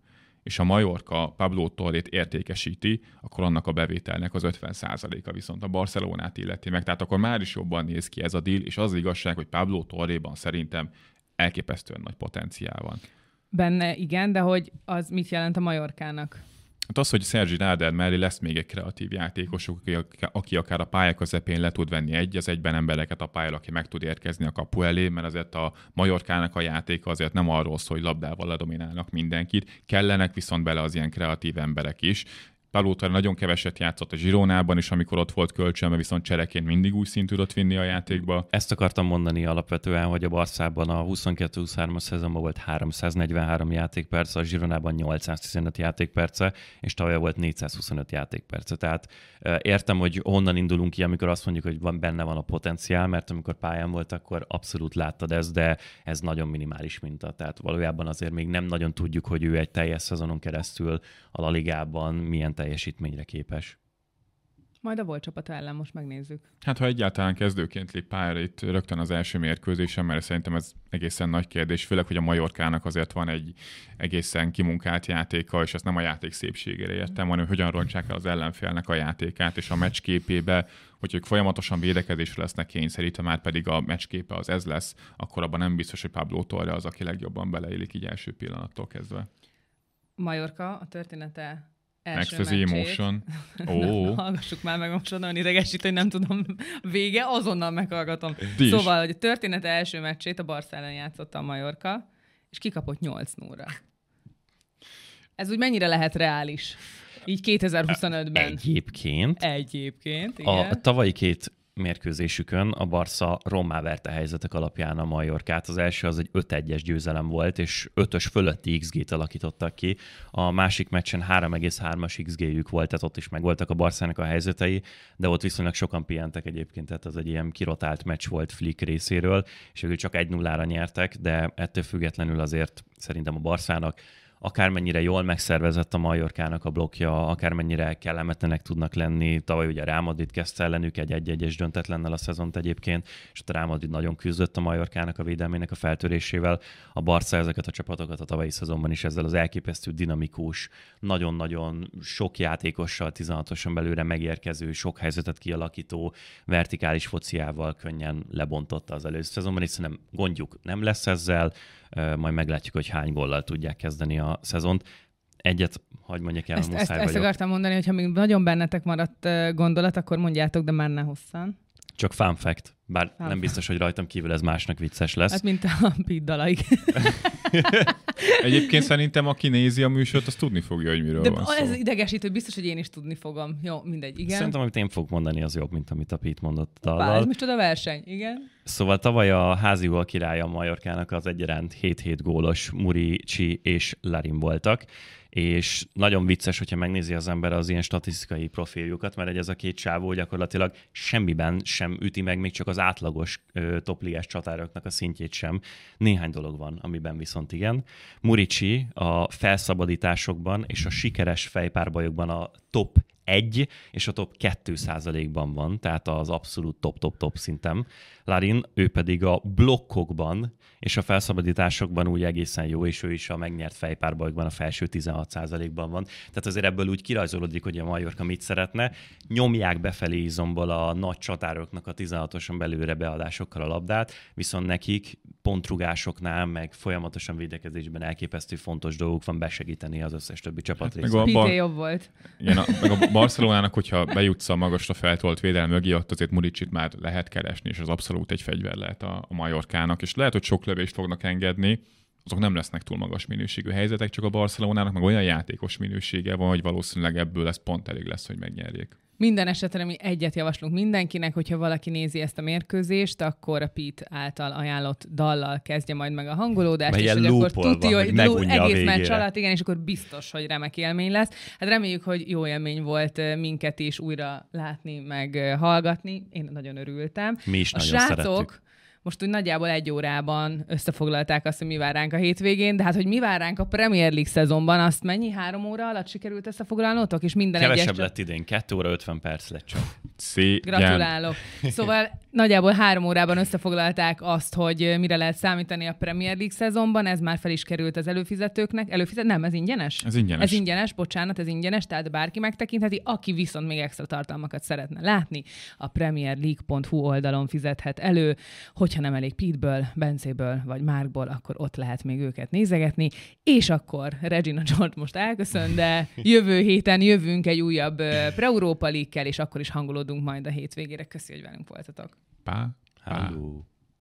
és a Mallorca Pablo Torrét értékesíti, akkor annak a bevételnek az 50%-a viszont a Barcelonát illeti meg. Tehát akkor már is jobban néz ki ez a deal, és az igazság, hogy Pablo Torréban szerintem elképesztően nagy potenciál van. Benne igen, de hogy az mit jelent a Mallorcának? Hát az, hogy Sergi Rader mellé lesz még egy kreatív játékos, aki akár a pálya közepén le tud venni az egyben embereket a pályára, aki meg tud érkezni a kapu elé, mert azért a Mallorcának a játéka azért nem arról szól, hogy labdával ledominálnak mindenkit, kellenek viszont bele az ilyen kreatív emberek is. Pablo Torre nagyon keveset játszott a Gironában is, amikor ott volt kölcsönbe, viszont csereként mindig új szint tudott vinni a játékba. Ezt akartam mondani alapvetően, hogy a Barszában a 22-23-as szezonban volt 343 játékperc, a Gironában 815 játékperce, és tavaly volt 425 játékperce. Tehát értem, hogy honnan indulunk ki, amikor azt mondjuk, hogy benne van a potenciál, mert amikor pályán volt, akkor abszolút láttad ezt, de ez nagyon minimális minta. Tehát valójában azért még nem nagyon tudjuk, hogy ő egy teljes szezonon keresztül a La Ligában milyen teljesítményre képes. Majd a volt csapata ellen most megnézzük. Hát ha egyáltalán kezdőként lép pályára itt rögtön az első mérkőzésen, mert szerintem ez egészen nagy kérdés, főleg, hogy a Mallorcának azért van egy egészen kimunkált játéka, és ezt nem a játék szépségére értem, hanem hogyan rontsák el az ellenfélnek a játékát, és a meccsképébe, hogy ők folyamatosan védekezésre lesznek kényszerítve, már pedig a meccsképe az ez lesz, akkor abban nem biztos, hogy Pablo Torre az, aki legjobban beleillik így első pillanattól kezdve. Majorka, a története Next az Emotion. Hallgassuk már meg, most olyan idegesít, hogy nem tudom, vége, azonnal meghallgatom. Dísz. Szóval, hogy a története első meccsét a Barca ellen játszotta a Mallorca, és kikapott 8-0-ra. Ez úgy mennyire lehet reális? Így 2025-ben. Egyébként, igen. A tavalyi két mérkőzésükön a Barca rommá verte helyzetek alapján a Mallorcát. Az első az egy 5-1-es győzelem volt, és 5-ös fölötti XG-t alakítottak ki. A másik meccsen 3,3-as XG-jük volt, tehát ott is megvoltak a Barszának a helyzetei, de ott viszonylag sokan pihentek egyébként, tehát az egy ilyen kirotált meccs volt Flick részéről, és ők csak 1-0-ra nyertek, de ettől függetlenül azért szerintem a Barszának akármennyire jól megszervezett a Mallorcának a blokkja, akármennyire kellemetlenek tudnak lenni. Tavaly ugye a Real Madrid kezdte ellenük egy 1-1-es döntetlennel a szezont egyébként, és a Real Madrid nagyon küzdött a Mallorcának a védelmének a feltörésével. A Barca ezeket a csapatokat a tavalyi szezonban is ezzel az elképesztő dinamikus, nagyon-nagyon sok játékossal, 16-oson belőle megérkező, sok helyzetet kialakító, vertikális fociával könnyen lebontotta az előző szezonban, és szerintem gondjuk nem lesz ezzel, majd meglátjuk, hogy hány góllal tudják kezdeni a szezont. Egyet, hadd mondjak el, muszáj vagyok. Ezt akartam mondani, hogy ha még nagyon bennetek maradt gondolat, akkor mondjátok, de már ne hosszan. Csak fun fact, bár nem biztos, hogy rajtam kívül ez másnak vicces lesz. Hát mint a Pete dalaik. Egyébként szerintem, aki nézi a műsort, az tudni fogja, hogy miről van szó. Ez idegesítő, biztos, hogy én is tudni fogom. Jó, mindegy, igen. Szerintem, amit én fogok mondani, az jobb, mint amit a Pete mondott. Ez micsoda verseny, igen. Szóval tavaly a házi gól királya a Mallorcának az egyaránt 7-7 gólos Murici és Larin voltak, és nagyon vicces, hogyha megnézi az ember az ilyen statisztikai profiljukat, mert ez a két csávó gyakorlatilag semmiben sem üti meg még csak az átlagos topligás csatároknak a szintjét sem. Néhány dolog van, amiben viszont igen. Murici a felszabadításokban és a sikeres fejpárbajokban a top 1 és a top 2%-ban van, tehát az abszolút top szinten. Larin, ő pedig a blokkokban és a felszabadításokban úgy egészen jó, és ő is a megnyert fejpárbajokban a felső 16%-ban van. Tehát azért ebből úgy kirajzolódik, hogy a Mallorca mit szeretne. Nyomják befelé izomból a nagy csatároknak a 16-oson belőle beadásokkal a labdát, viszont nekik pontrugásoknál, meg folyamatosan védekezésben elképesztő fontos dolgok van besegíteni az összes többi csapat részét. Pité jobb volt. Igen, meg a Barcelonának, hogyha bejutsz a magasra feltolt védelem mögé, ott azért Muricit már lehet keresni, és az abszolút egy fegyver lehet a Mallorcának, és lehet, hogy sok lövést fognak engedni, azok nem lesznek túl magas minőségű helyzetek, csak a Barcelonának meg olyan játékos minősége van, hogy valószínűleg ebből ez pont elég lesz, hogy megnyerjék. Minden esetre mi egyet javaslunk mindenkinek, hogyha valaki nézi ezt a mérkőzést, akkor a Pete által ajánlott dallal kezdje majd meg a hangolódást, és hogy akkor tuti, hogy egész meccs alatt, igen, és akkor biztos, hogy remek élmény lesz. Hát reméljük, hogy jó élmény volt minket is újra látni, meg hallgatni. Én nagyon örültem. Mi is nagyon szerettük. most úgy nagyjából 1 órában összefoglalták azt, hogy mi vár ránk a hétvégén, de hát, hogy mi vár ránk a Premier League szezonban, azt mennyi 3 óra alatt sikerült összefoglalnotok? És minden kevesebb lett idén, 2 óra 50 perc lett csak. Gratulálok. Szóval nagyjából 3 órában összefoglalták azt, hogy mire lehet számítani a Premier League szezonban, ez már fel is került az előfizetőknek. Nem, ez ingyenes? Ez ingyenes. Ez ingyenes, bocsánat, ez ingyenes, tehát bárki megtekintheti, aki viszont még extra tartalmakat szeretne látni, a premierleague.hu oldalon fizethet elő, hogyha nem elég Pete-ből, Bencéből vagy Markból, akkor ott lehet még őket nézegetni, és akkor Regina George most elköszön, de jövő héten jövünk egy újabb Pre-Europa League-kel, és akkor is hangolódunk majd a hétvégére. Köszi, hogy velünk voltatok. Pá. Hello.